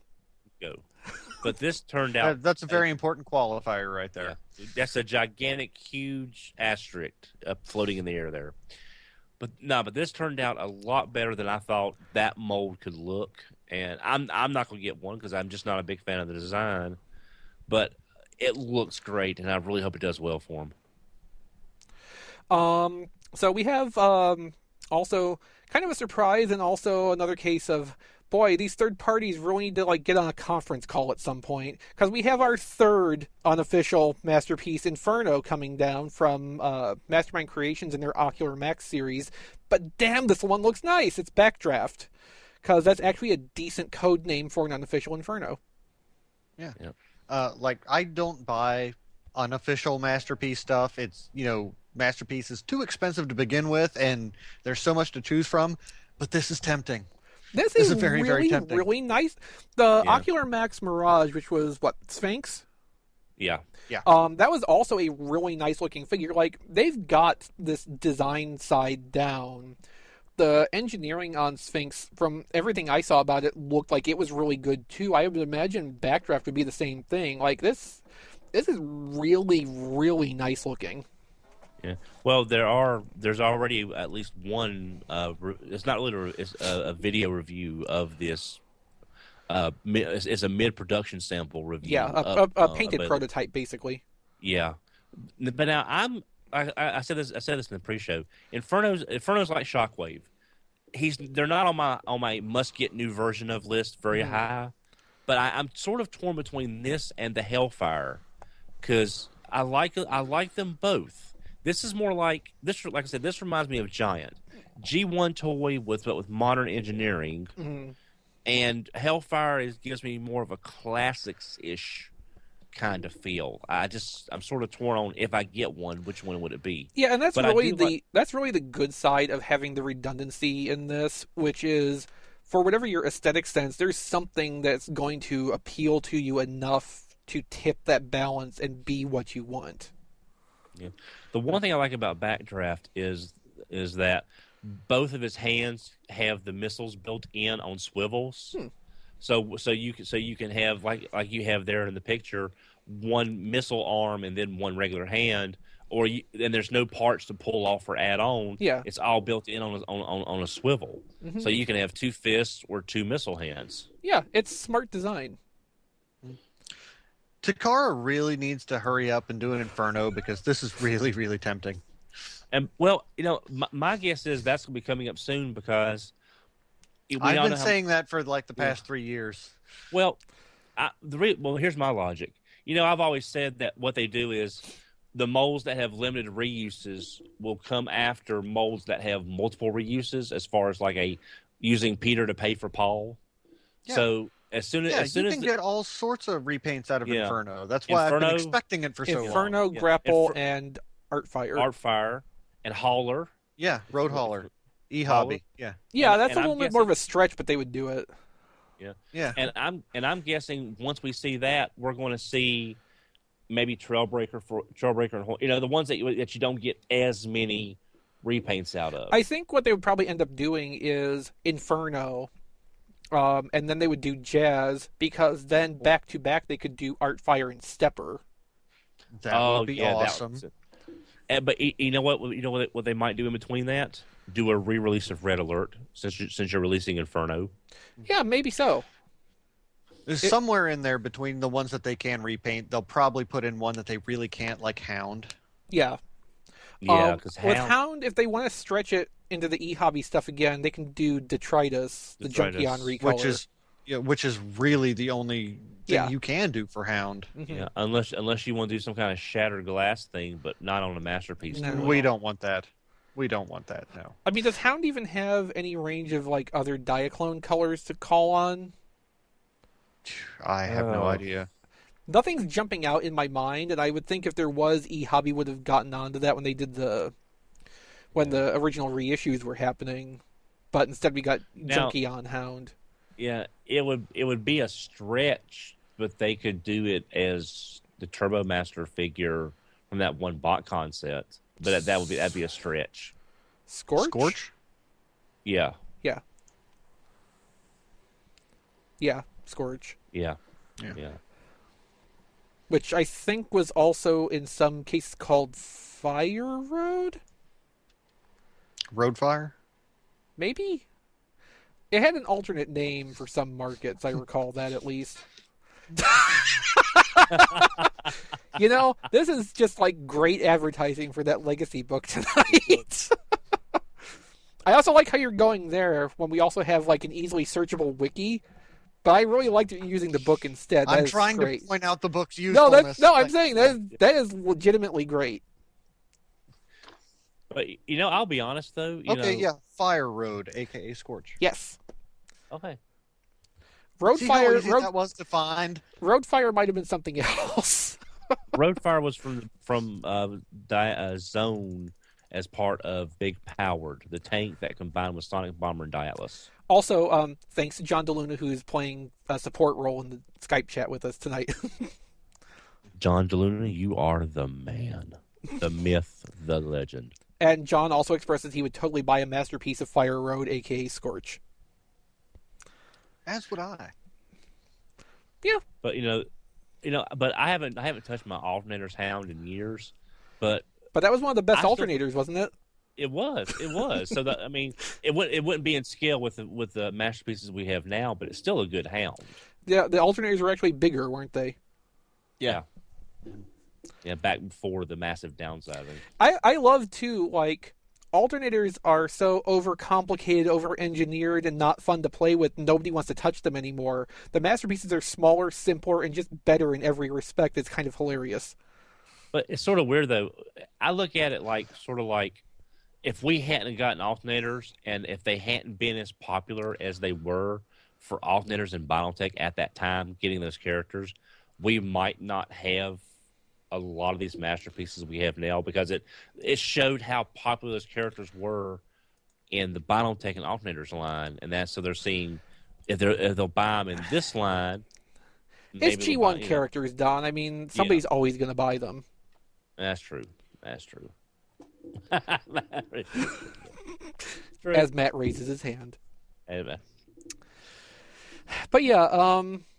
[SPEAKER 3] But this turned out...
[SPEAKER 5] That's a very important qualifier right there.
[SPEAKER 3] Yeah, that's a gigantic, huge asterisk floating in the air there. But this turned out a lot better than I thought that mold could look. And I'm not going to get one because I'm just not a big fan of the design. But it looks great, and I really hope it does well for him.
[SPEAKER 2] So we have also kind of a surprise, and also another case of, boy, these third parties really need to like get on a conference call at some point, because we have our third unofficial masterpiece, Inferno, coming down from Mastermind Creations in their Ocular Max series. But damn, this one looks nice. It's Backdraft, because that's actually a decent code name for an unofficial Inferno.
[SPEAKER 5] Yeah.
[SPEAKER 3] Yep.
[SPEAKER 5] Like, I don't buy unofficial Masterpiece stuff. It's, Masterpiece is too expensive to begin with, and there's so much to choose from. But this is tempting.
[SPEAKER 2] This
[SPEAKER 5] This
[SPEAKER 2] is
[SPEAKER 5] is very,
[SPEAKER 2] really,
[SPEAKER 5] very tempting.
[SPEAKER 2] really nice. The
[SPEAKER 3] Yeah.
[SPEAKER 2] Ocular Max Mirage, which was, what, Sphinx?
[SPEAKER 3] Yeah.
[SPEAKER 2] That was also a really nice looking figure. Like, they've got this design side down. The engineering on Sphinx, from everything I saw about it, looked like it was really good too. I would imagine Backdraft would be the same thing. Like, this is really, really nice looking.
[SPEAKER 3] Yeah. Well, there's already at least one. It's not really it's a video review of this. It's a mid-production sample review.
[SPEAKER 2] Yeah, a painted prototype, basically.
[SPEAKER 3] Yeah, but now I said this in the pre-show. Inferno's like Shockwave. They're not on my must get new version of list very high, but I'm sort of torn between this and the Hellfire, because I like them both. This is more like this. Like I said, this reminds me of Giant G1 toy with modern engineering, and Hellfire gives me more of a classics-ish kind of feel. I'm sort of torn on, if I get one, which one would it be?
[SPEAKER 2] Yeah, and that's
[SPEAKER 3] But
[SPEAKER 2] that's really the good side of having the redundancy in this, which is, for whatever your aesthetic sense, there's something that's going to appeal to you enough to tip that balance and be what you want.
[SPEAKER 3] Yeah. The one thing I like about Backdraft is that both of his hands have the missiles built in on swivels. So you can have like you have there in the picture, one missile arm and then one regular hand, and there's no parts to pull off or add on.
[SPEAKER 2] Yeah.
[SPEAKER 3] It's all built in on a swivel. So you can have two fists or two missile hands.
[SPEAKER 2] Yeah, it's smart design.
[SPEAKER 5] Takara really needs to hurry up and do an Inferno, because this is really, really tempting.
[SPEAKER 3] And well, my guess is that's going to be coming up soon, because
[SPEAKER 5] I've been saying that for like the past 3 years.
[SPEAKER 3] Well, here's my logic. I've always said that what they do is the molds that have limited reuses will come after molds that have multiple reuses, as far as like using Peter to pay for Paul.
[SPEAKER 5] Yeah.
[SPEAKER 3] So as soon as
[SPEAKER 5] you can get all sorts of repaints out of
[SPEAKER 3] Yeah.
[SPEAKER 5] Inferno. That's why I've been expecting it for so long.
[SPEAKER 2] Inferno,
[SPEAKER 3] Yeah.
[SPEAKER 2] Grapple, and Artfire.
[SPEAKER 3] Artfire and Hauler.
[SPEAKER 5] Yeah, Road Hauler, E-Hobby. Yeah,
[SPEAKER 2] Yeah, that's
[SPEAKER 3] and
[SPEAKER 2] a little bit more of a stretch, but they would do it.
[SPEAKER 5] yeah.
[SPEAKER 3] And I'm guessing once we see that, we're going to see maybe Trailbreaker and the ones that you don't get as many repaints out of.
[SPEAKER 2] I think what they would probably end up doing is Inferno, and then they would do Jazz, because then back to back they could do Artfire and Stepper.
[SPEAKER 5] That would be awesome.
[SPEAKER 3] But you know what? What they might do in between that? Do a re-release of Red Alert, since you're releasing Inferno.
[SPEAKER 2] Yeah, maybe so.
[SPEAKER 5] There's somewhere in there between the ones that they can repaint. They'll probably put in one that they really can't, like Hound.
[SPEAKER 2] Yeah.
[SPEAKER 3] Yeah, because
[SPEAKER 2] with Hound, if they want to stretch it into the e-hobby stuff again, they can do Detritus, the Junkion recolor.
[SPEAKER 5] Which is really the only thing
[SPEAKER 2] Yeah.
[SPEAKER 5] you can do for Hound.
[SPEAKER 3] Yeah, unless you want to do some kind of shattered glass thing, but not on a masterpiece.
[SPEAKER 2] No.
[SPEAKER 5] We don't want that. We don't want that. No.
[SPEAKER 2] I mean, does Hound even have any range of like other Diaclone colors to call on?
[SPEAKER 5] I have no idea.
[SPEAKER 2] Nothing's jumping out in my mind, and I would think if there was, eHobby would have gotten onto that when they did when the original reissues were happening. But instead, we got Junkion Hound.
[SPEAKER 3] Yeah, it would be a stretch, but they could do it as the Turbo Master figure from that one BotCon set. But that'd be a stretch.
[SPEAKER 2] Scorch?
[SPEAKER 3] Yeah.
[SPEAKER 2] Yeah, Scorch.
[SPEAKER 3] Yeah.
[SPEAKER 2] Which I think was also in some cases called Fire Road?
[SPEAKER 5] Roadfire?
[SPEAKER 2] Maybe? It had an alternate name for some markets, I recall that at least. You know, this is just like great advertising for that Legacy book tonight. I also like how you're going there when we also have like an easily searchable wiki. But I really liked it using the book instead.
[SPEAKER 5] I'm trying
[SPEAKER 2] to
[SPEAKER 5] point out the book's
[SPEAKER 2] No,
[SPEAKER 5] usefulness.
[SPEAKER 2] I'm saying that is legitimately great.
[SPEAKER 3] But I'll be honest though.
[SPEAKER 5] Fire Road, aka Scorch.
[SPEAKER 2] Yes.
[SPEAKER 3] Okay.
[SPEAKER 5] See how easy that was to find?
[SPEAKER 2] Roadfire might have been something else.
[SPEAKER 3] Roadfire was from Zone as part of Big Powered, the tank that combined with Sonic Bomber and Diatlus.
[SPEAKER 2] Also, thanks to John DeLuna, who's playing a support role in the Skype chat with us tonight.
[SPEAKER 3] John DeLuna, you are the man, the myth, the legend.
[SPEAKER 2] And John also expresses he would totally buy a masterpiece of Fire Road, aka Scorch.
[SPEAKER 5] As would I.
[SPEAKER 2] Yeah.
[SPEAKER 3] But but I haven't touched my Alternator's Hound in years. But
[SPEAKER 2] that was one of the best alternators, wasn't it?
[SPEAKER 3] It was. So that it wouldn't be in scale with the masterpieces we have now, but it's still a good hound.
[SPEAKER 2] Yeah, the alternators were actually bigger, weren't they?
[SPEAKER 3] Yeah. Yeah, back before the massive downsizing.
[SPEAKER 2] I love too, like, alternators are so overcomplicated, over-engineered, and not fun to play with. Nobody wants to touch them anymore. The masterpieces are smaller, simpler, and just better in every respect. It's kind of hilarious.
[SPEAKER 3] But it's sort of weird, though. I look at it like if we hadn't gotten alternators and if they hadn't been as popular as they were for alternators and Battletech at that time, getting those characters, we might not have a lot of these masterpieces we have now, because it showed how popular those characters were in the Battletech and alternators line, and that's so they're seeing if they'll buy them in this line.
[SPEAKER 2] It's G1 characters, Don. I mean, somebody's always going to buy them.
[SPEAKER 3] That's true.
[SPEAKER 2] As Matt raises his hand.
[SPEAKER 3] Anyway.
[SPEAKER 2] But yeah,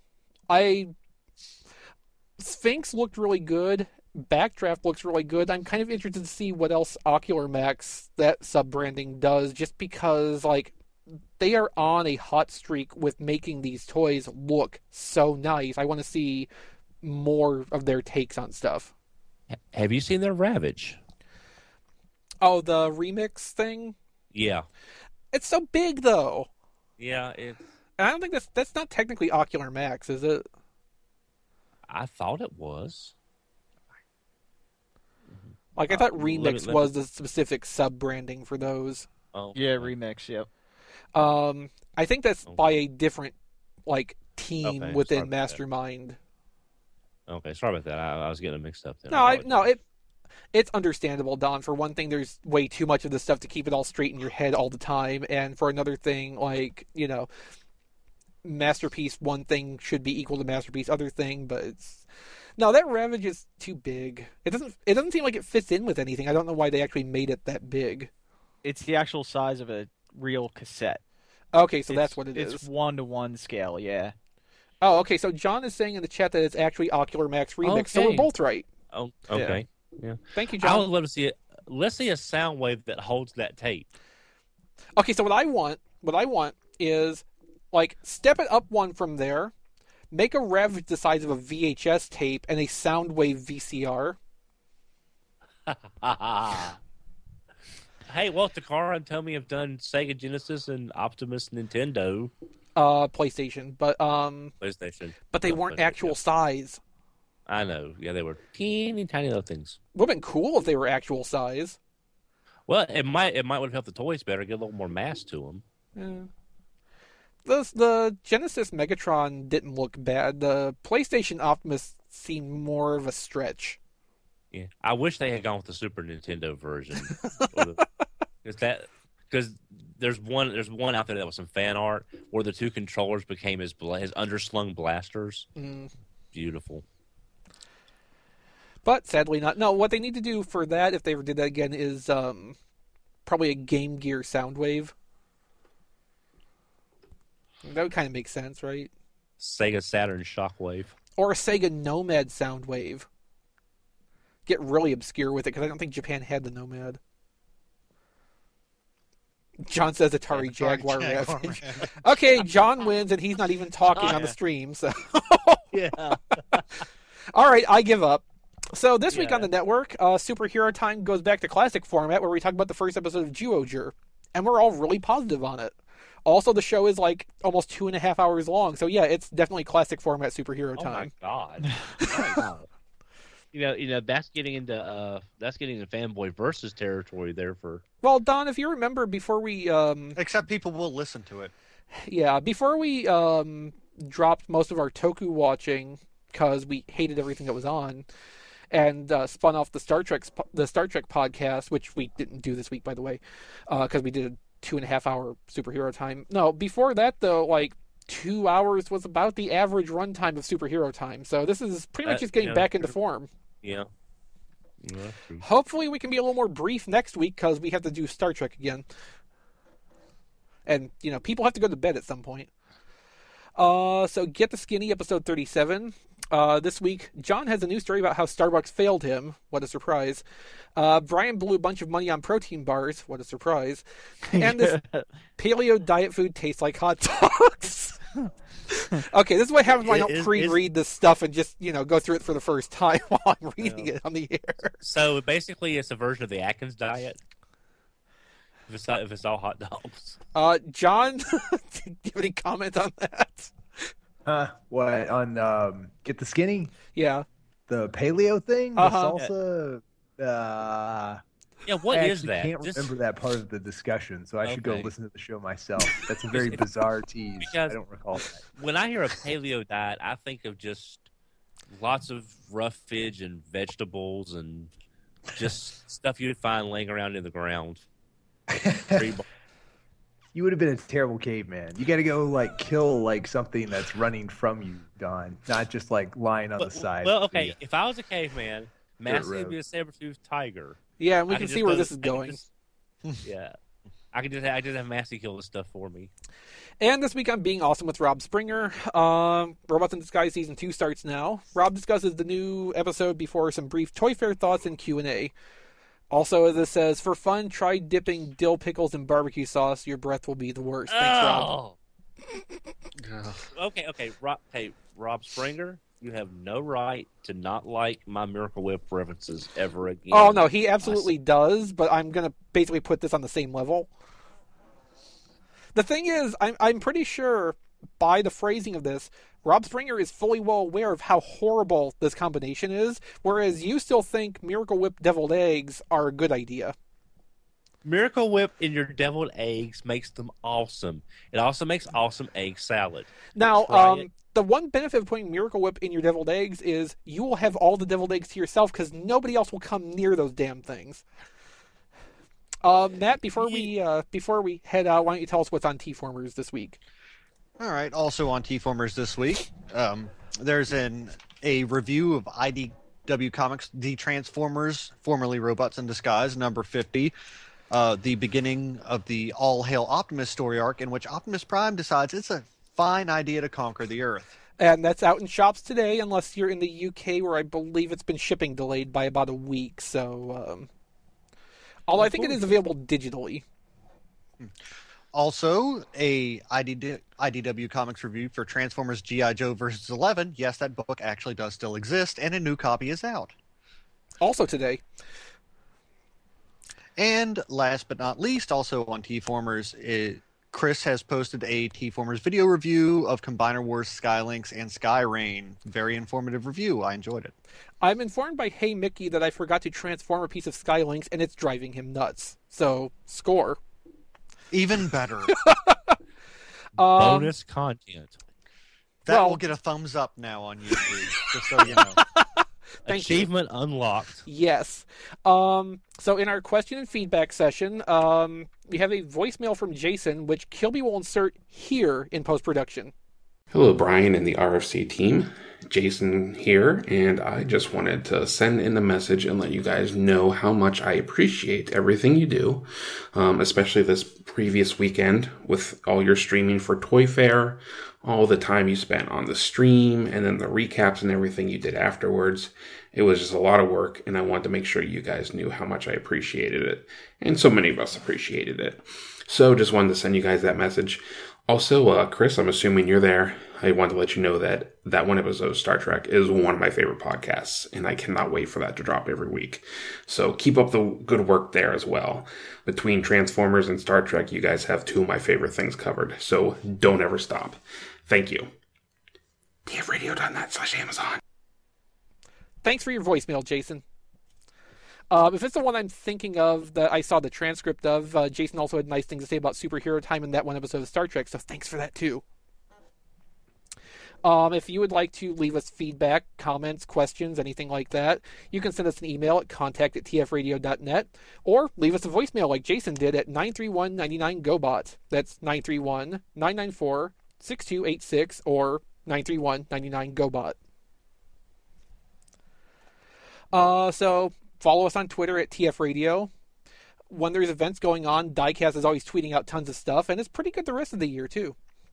[SPEAKER 2] Sphinx looked really good. Backdraft looks really good. I'm kind of interested to see what else Ocular Max, that sub-branding, does, just because, like, they are on a hot streak with making these toys look so nice. I want to see more of their takes on stuff.
[SPEAKER 3] Have you seen their Ravage?
[SPEAKER 2] Oh, the remix thing?
[SPEAKER 3] Yeah.
[SPEAKER 2] It's so big, though.
[SPEAKER 3] Yeah, it's...
[SPEAKER 2] I don't think that's not technically Ocular Max, is it?
[SPEAKER 3] I thought it was.
[SPEAKER 2] Like, I thought Remix was the specific sub-branding for those.
[SPEAKER 3] Oh.
[SPEAKER 4] Yeah, Remix, yep.
[SPEAKER 2] I think that's by a different, like, team within Mastermind.
[SPEAKER 3] Okay, sorry about that. I was getting mixed up there.
[SPEAKER 2] It's understandable, Don. For one thing, there's way too much of this stuff to keep it all straight in your head all the time. And for another thing, like, Masterpiece one thing should be equal to Masterpiece other thing, but it's... No, that Ravage is too big. It doesn't seem like it fits in with anything. I don't know why they actually made it that big.
[SPEAKER 4] It's the actual size of a real cassette.
[SPEAKER 2] Okay, so that's what it is.
[SPEAKER 4] It's 1-to-1 scale, yeah.
[SPEAKER 2] Oh, okay, so John is saying in the chat that it's actually Ocular Max Remix,
[SPEAKER 3] okay.
[SPEAKER 2] so we're both right.
[SPEAKER 3] Oh, okay. Yeah.
[SPEAKER 2] Thank you, John.
[SPEAKER 3] I would love to see it. Let's see a sound wave that holds that tape.
[SPEAKER 2] Okay, so what I want is, like, step it up one from there, make a Ravage the size of a VHS tape and a Soundwave VCR.
[SPEAKER 3] Hey, well, Takara and Tomy have done Sega Genesis and Optimus Nintendo.
[SPEAKER 2] PlayStation, but
[SPEAKER 3] PlayStation.
[SPEAKER 2] But they weren't actual size.
[SPEAKER 3] I know. Yeah, they were teeny tiny little things.
[SPEAKER 2] Would have been cool if they were actual size.
[SPEAKER 3] Well, it might would have helped the toys better, get a little more mass to them.
[SPEAKER 2] Yeah. The Genesis Megatron didn't look bad. The PlayStation Optimus seemed more of a stretch.
[SPEAKER 3] Yeah, I wish they had gone with the Super Nintendo version. Because there's one out there that was some fan art where the two controllers became his underslung blasters. Beautiful.
[SPEAKER 2] But sadly not. No, what they need to do for that, if they ever did that again, is probably a Game Gear Soundwave. That would kind of make sense, right?
[SPEAKER 3] Sega Saturn Shockwave.
[SPEAKER 2] Or a Sega Nomad Soundwave. Get really obscure with it, because I don't think Japan had the Nomad. John says Atari Jaguar Ravage. Okay, John wins, and he's not even talking on the stream, so...
[SPEAKER 3] Yeah.
[SPEAKER 2] All right, I give up. So this week on the network, Superhero Time goes back to classic format where we talk about the first episode of Zyuohger, and we're all really positive on it. Also, the show is like almost 2.5 hours long, so yeah, it's definitely classic format Superhero Time.
[SPEAKER 3] Oh my god! You know that's getting into fanboy versus territory there for.
[SPEAKER 2] Well, Don, if you remember, before we
[SPEAKER 5] Except people will listen to it.
[SPEAKER 2] yeah, before we dropped most of our Toku watching because we hated everything that was on, and spun off the Star Trek podcast, which we didn't do this week, by the way, because we did a 2.5 hour Superhero Time. No, before that though, like 2 hours was about the average runtime of Superhero Time. So this is pretty much just getting back into form.
[SPEAKER 3] Yeah.
[SPEAKER 2] Hopefully we can be a little more brief next week because we have to do Star Trek again. And, you know, people have to go to bed at some point. So Get the Skinny, episode 37. This week, John has a new story about how Starbucks failed him. What a surprise. Brian blew a bunch of money on protein bars. What a surprise. And this paleo diet food tastes like hot dogs. Okay, this is what happens when I don't pre-read this stuff and just, you know, go through it for the first time while I'm reading it on the air.
[SPEAKER 3] So basically, it's a version of the Atkins diet. If it's all hot dogs.
[SPEAKER 2] John, do you have any comment on that?
[SPEAKER 6] What on Get the Skinny?
[SPEAKER 2] Yeah,
[SPEAKER 6] the paleo thing, the salsa.
[SPEAKER 3] Yeah, what is
[SPEAKER 6] I
[SPEAKER 3] that?
[SPEAKER 6] Can't remember that part of the discussion, so I should go listen to the show myself. That's a very bizarre tease. I don't recall that.
[SPEAKER 3] When I hear a paleo diet, I think of just lots of roughage and vegetables and just stuff you'd find laying around in the ground.
[SPEAKER 6] You would have been a terrible caveman. You got to go like kill like something that's running from you, Don, not just like lying on the side.
[SPEAKER 3] Well, okay, if I was a caveman, Massey would be a saber-toothed tiger.
[SPEAKER 2] Yeah, and we can see where this is going.
[SPEAKER 3] Yeah, I just have Massey kill this stuff for me.
[SPEAKER 2] And this week on Being Awesome with Rob Springer, Robots in Disguise Season 2 starts now. Rob discusses the new episode before some brief Toy Fair thoughts and Q&A. Also, as it says, for fun, try dipping dill pickles in barbecue sauce. Your breath will be the worst. Thanks, Rob.
[SPEAKER 3] Okay, Rob Springer, you have no right to not like my Miracle Whip references ever again.
[SPEAKER 2] Oh, no, he absolutely does, but I'm going to basically put this on the same level. The thing is, I'm pretty sure by the phrasing of this, Rob Springer is fully well aware of how horrible this combination is, whereas you still think Miracle Whip deviled eggs are a good idea.
[SPEAKER 3] Miracle Whip in your deviled eggs makes them awesome. It also makes awesome egg salad.
[SPEAKER 2] Now, the one benefit of putting Miracle Whip in your deviled eggs is you will have all the deviled eggs to yourself because nobody else will come near those damn things. Matt, before we head out, why don't you tell us what's on T-Formers this week?
[SPEAKER 5] All right. Also on T-Formers this week, there's a review of IDW Comics The Transformers, formerly Robots in Disguise, number 50, the beginning of the All Hail Optimus story arc in which Optimus Prime decides it's a fine idea to conquer the Earth.
[SPEAKER 2] And that's out in shops today, unless you're in the UK, where I believe it's been shipping delayed by about a week. So, although I think it is available digitally.
[SPEAKER 5] Also, a IDW Comics review for Transformers G.I. Joe vs. 11. Yes, that book actually does still exist, and a new copy is out.
[SPEAKER 2] Also today.
[SPEAKER 5] And last but not least, also on T-Formers, Chris has posted a T-Formers video review of Combiner Wars Skylynx and Skyrain. Very informative review. I enjoyed it.
[SPEAKER 2] I'm informed by Hey Mickey that I forgot to transform a piece of Skylynx, and it's driving him nuts. So, score.
[SPEAKER 5] Even better.
[SPEAKER 3] Bonus content.
[SPEAKER 5] That will get a thumbs up now on YouTube, just so you know.
[SPEAKER 3] Achievement unlocked.
[SPEAKER 2] Yes. So in our question and feedback session, we have a voicemail from Jason, which Kilby will insert here in post-production.
[SPEAKER 7] Hello, Brian and the RFC team. Jason here, and I just wanted to send in a message and let you guys know how much I appreciate everything you do, especially this previous weekend with all your streaming for Toy Fair, all the time you spent on the stream, and then the recaps and everything you did afterwards. It was just a lot of work, and I wanted to make sure you guys knew how much I appreciated it, and so many of us appreciated it. So just wanted to send you guys that message. Also, Chris, I'm assuming you're there. I wanted to let you know that that one episode of Star Trek is one of my favorite podcasts, and I cannot wait for that to drop every week. So keep up the good work there as well. Between Transformers and Star Trek, you guys have two of my favorite things covered. So don't ever stop. Thank you. tfradio.net/Amazon.
[SPEAKER 2] Thanks for your voicemail, Jason. If it's the one I'm thinking of that I saw the transcript of, Jason also had nice things to say about superhero time in that one episode of Star Trek, so thanks for that too. If you would like to leave us feedback, comments, questions, anything like that, you can send us an email at contact@tfradio.net, or leave us a voicemail like Jason did at 931-99-GOBOT. That's 931-994-6286 or 931-99-GOBOT. So follow us on Twitter at TFRadio. When there's events going on, Diecast is always tweeting out tons of stuff, and it's pretty good the rest of the year, too.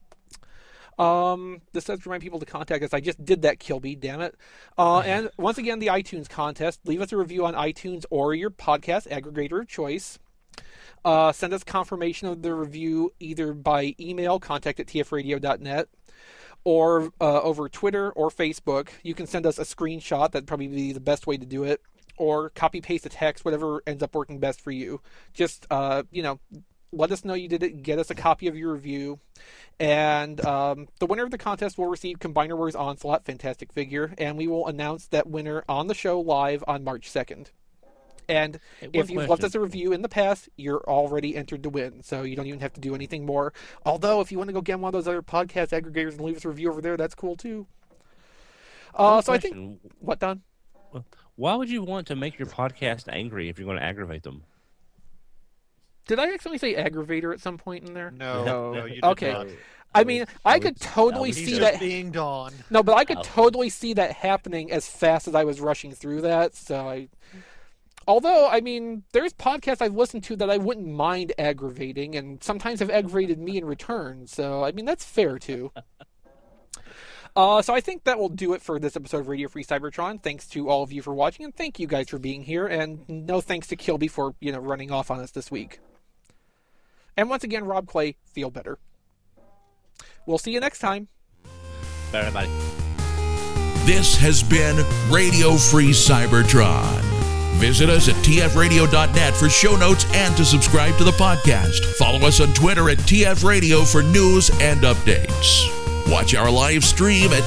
[SPEAKER 2] This does remind people to contact us. I just did that, Kilby, damn it. And once again, the iTunes contest. Leave us a review on iTunes or your podcast aggregator of choice. Send us confirmation of the review either by email, contact@tfradio.net, or over Twitter or Facebook. You can send us a screenshot. That'd probably be the best way to do it. Or copy-paste a text, whatever ends up working best for you. Just, let us know you did it. Get us a copy of your review. And the winner of the contest will receive Combiner Wars Onslaught Fantastic Figure. And we will announce that winner on the show live on March 2nd. And if you've left us a review in the past, you're already entered to win. So you don't even have to do anything more. Although, if you want to go get one of those other podcast aggregators and leave us a review over there, that's cool too. So I think... What, Don?
[SPEAKER 3] Why would you want to make your podcast angry if you're going to aggravate them?
[SPEAKER 2] Did I accidentally say aggravator at some point in there?
[SPEAKER 5] No, you did
[SPEAKER 2] Okay.
[SPEAKER 5] not.
[SPEAKER 2] I mean, I could totally
[SPEAKER 5] He's
[SPEAKER 2] see
[SPEAKER 5] just
[SPEAKER 2] that.
[SPEAKER 5] being Dawn.
[SPEAKER 2] No, but I could totally see that happening as fast as I was rushing through that. Although, I mean, there's podcasts I've listened to that I wouldn't mind aggravating, and sometimes have aggravated me in return. So, I mean, that's fair too. So I think that will do it for this episode of Radio Free Cybertron. Thanks to all of you for watching, and thank you guys for being here. And no thanks to Kilby for, running off on us this week. And once again, Rob Clay, feel better. We'll see you next time.
[SPEAKER 3] Bye, everybody.
[SPEAKER 1] This has been Radio Free Cybertron. Visit us at tfradio.net for show notes and to subscribe to the podcast. Follow us on Twitter at tfradio for news and updates. Watch our live stream at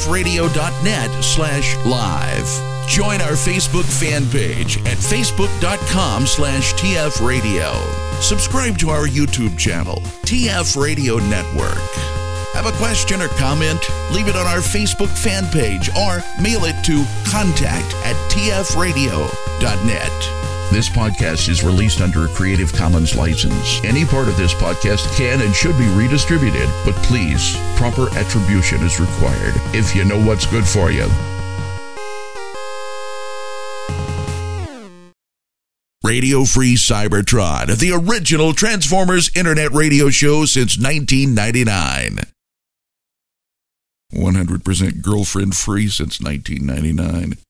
[SPEAKER 1] tfradio.net/live. Join our Facebook fan page at facebook.com/tfradio. Subscribe to our YouTube channel, TF Radio Network. Have a question or comment? Leave it on our Facebook fan page or mail it to contact@tfradio.net. This podcast is released under a Creative Commons license. Any part of this podcast can and should be redistributed, but please, proper attribution is required if you know what's good for you. Radio Free Cybertron, the original Transformers internet radio show since 1999. 100% girlfriend free since 1999.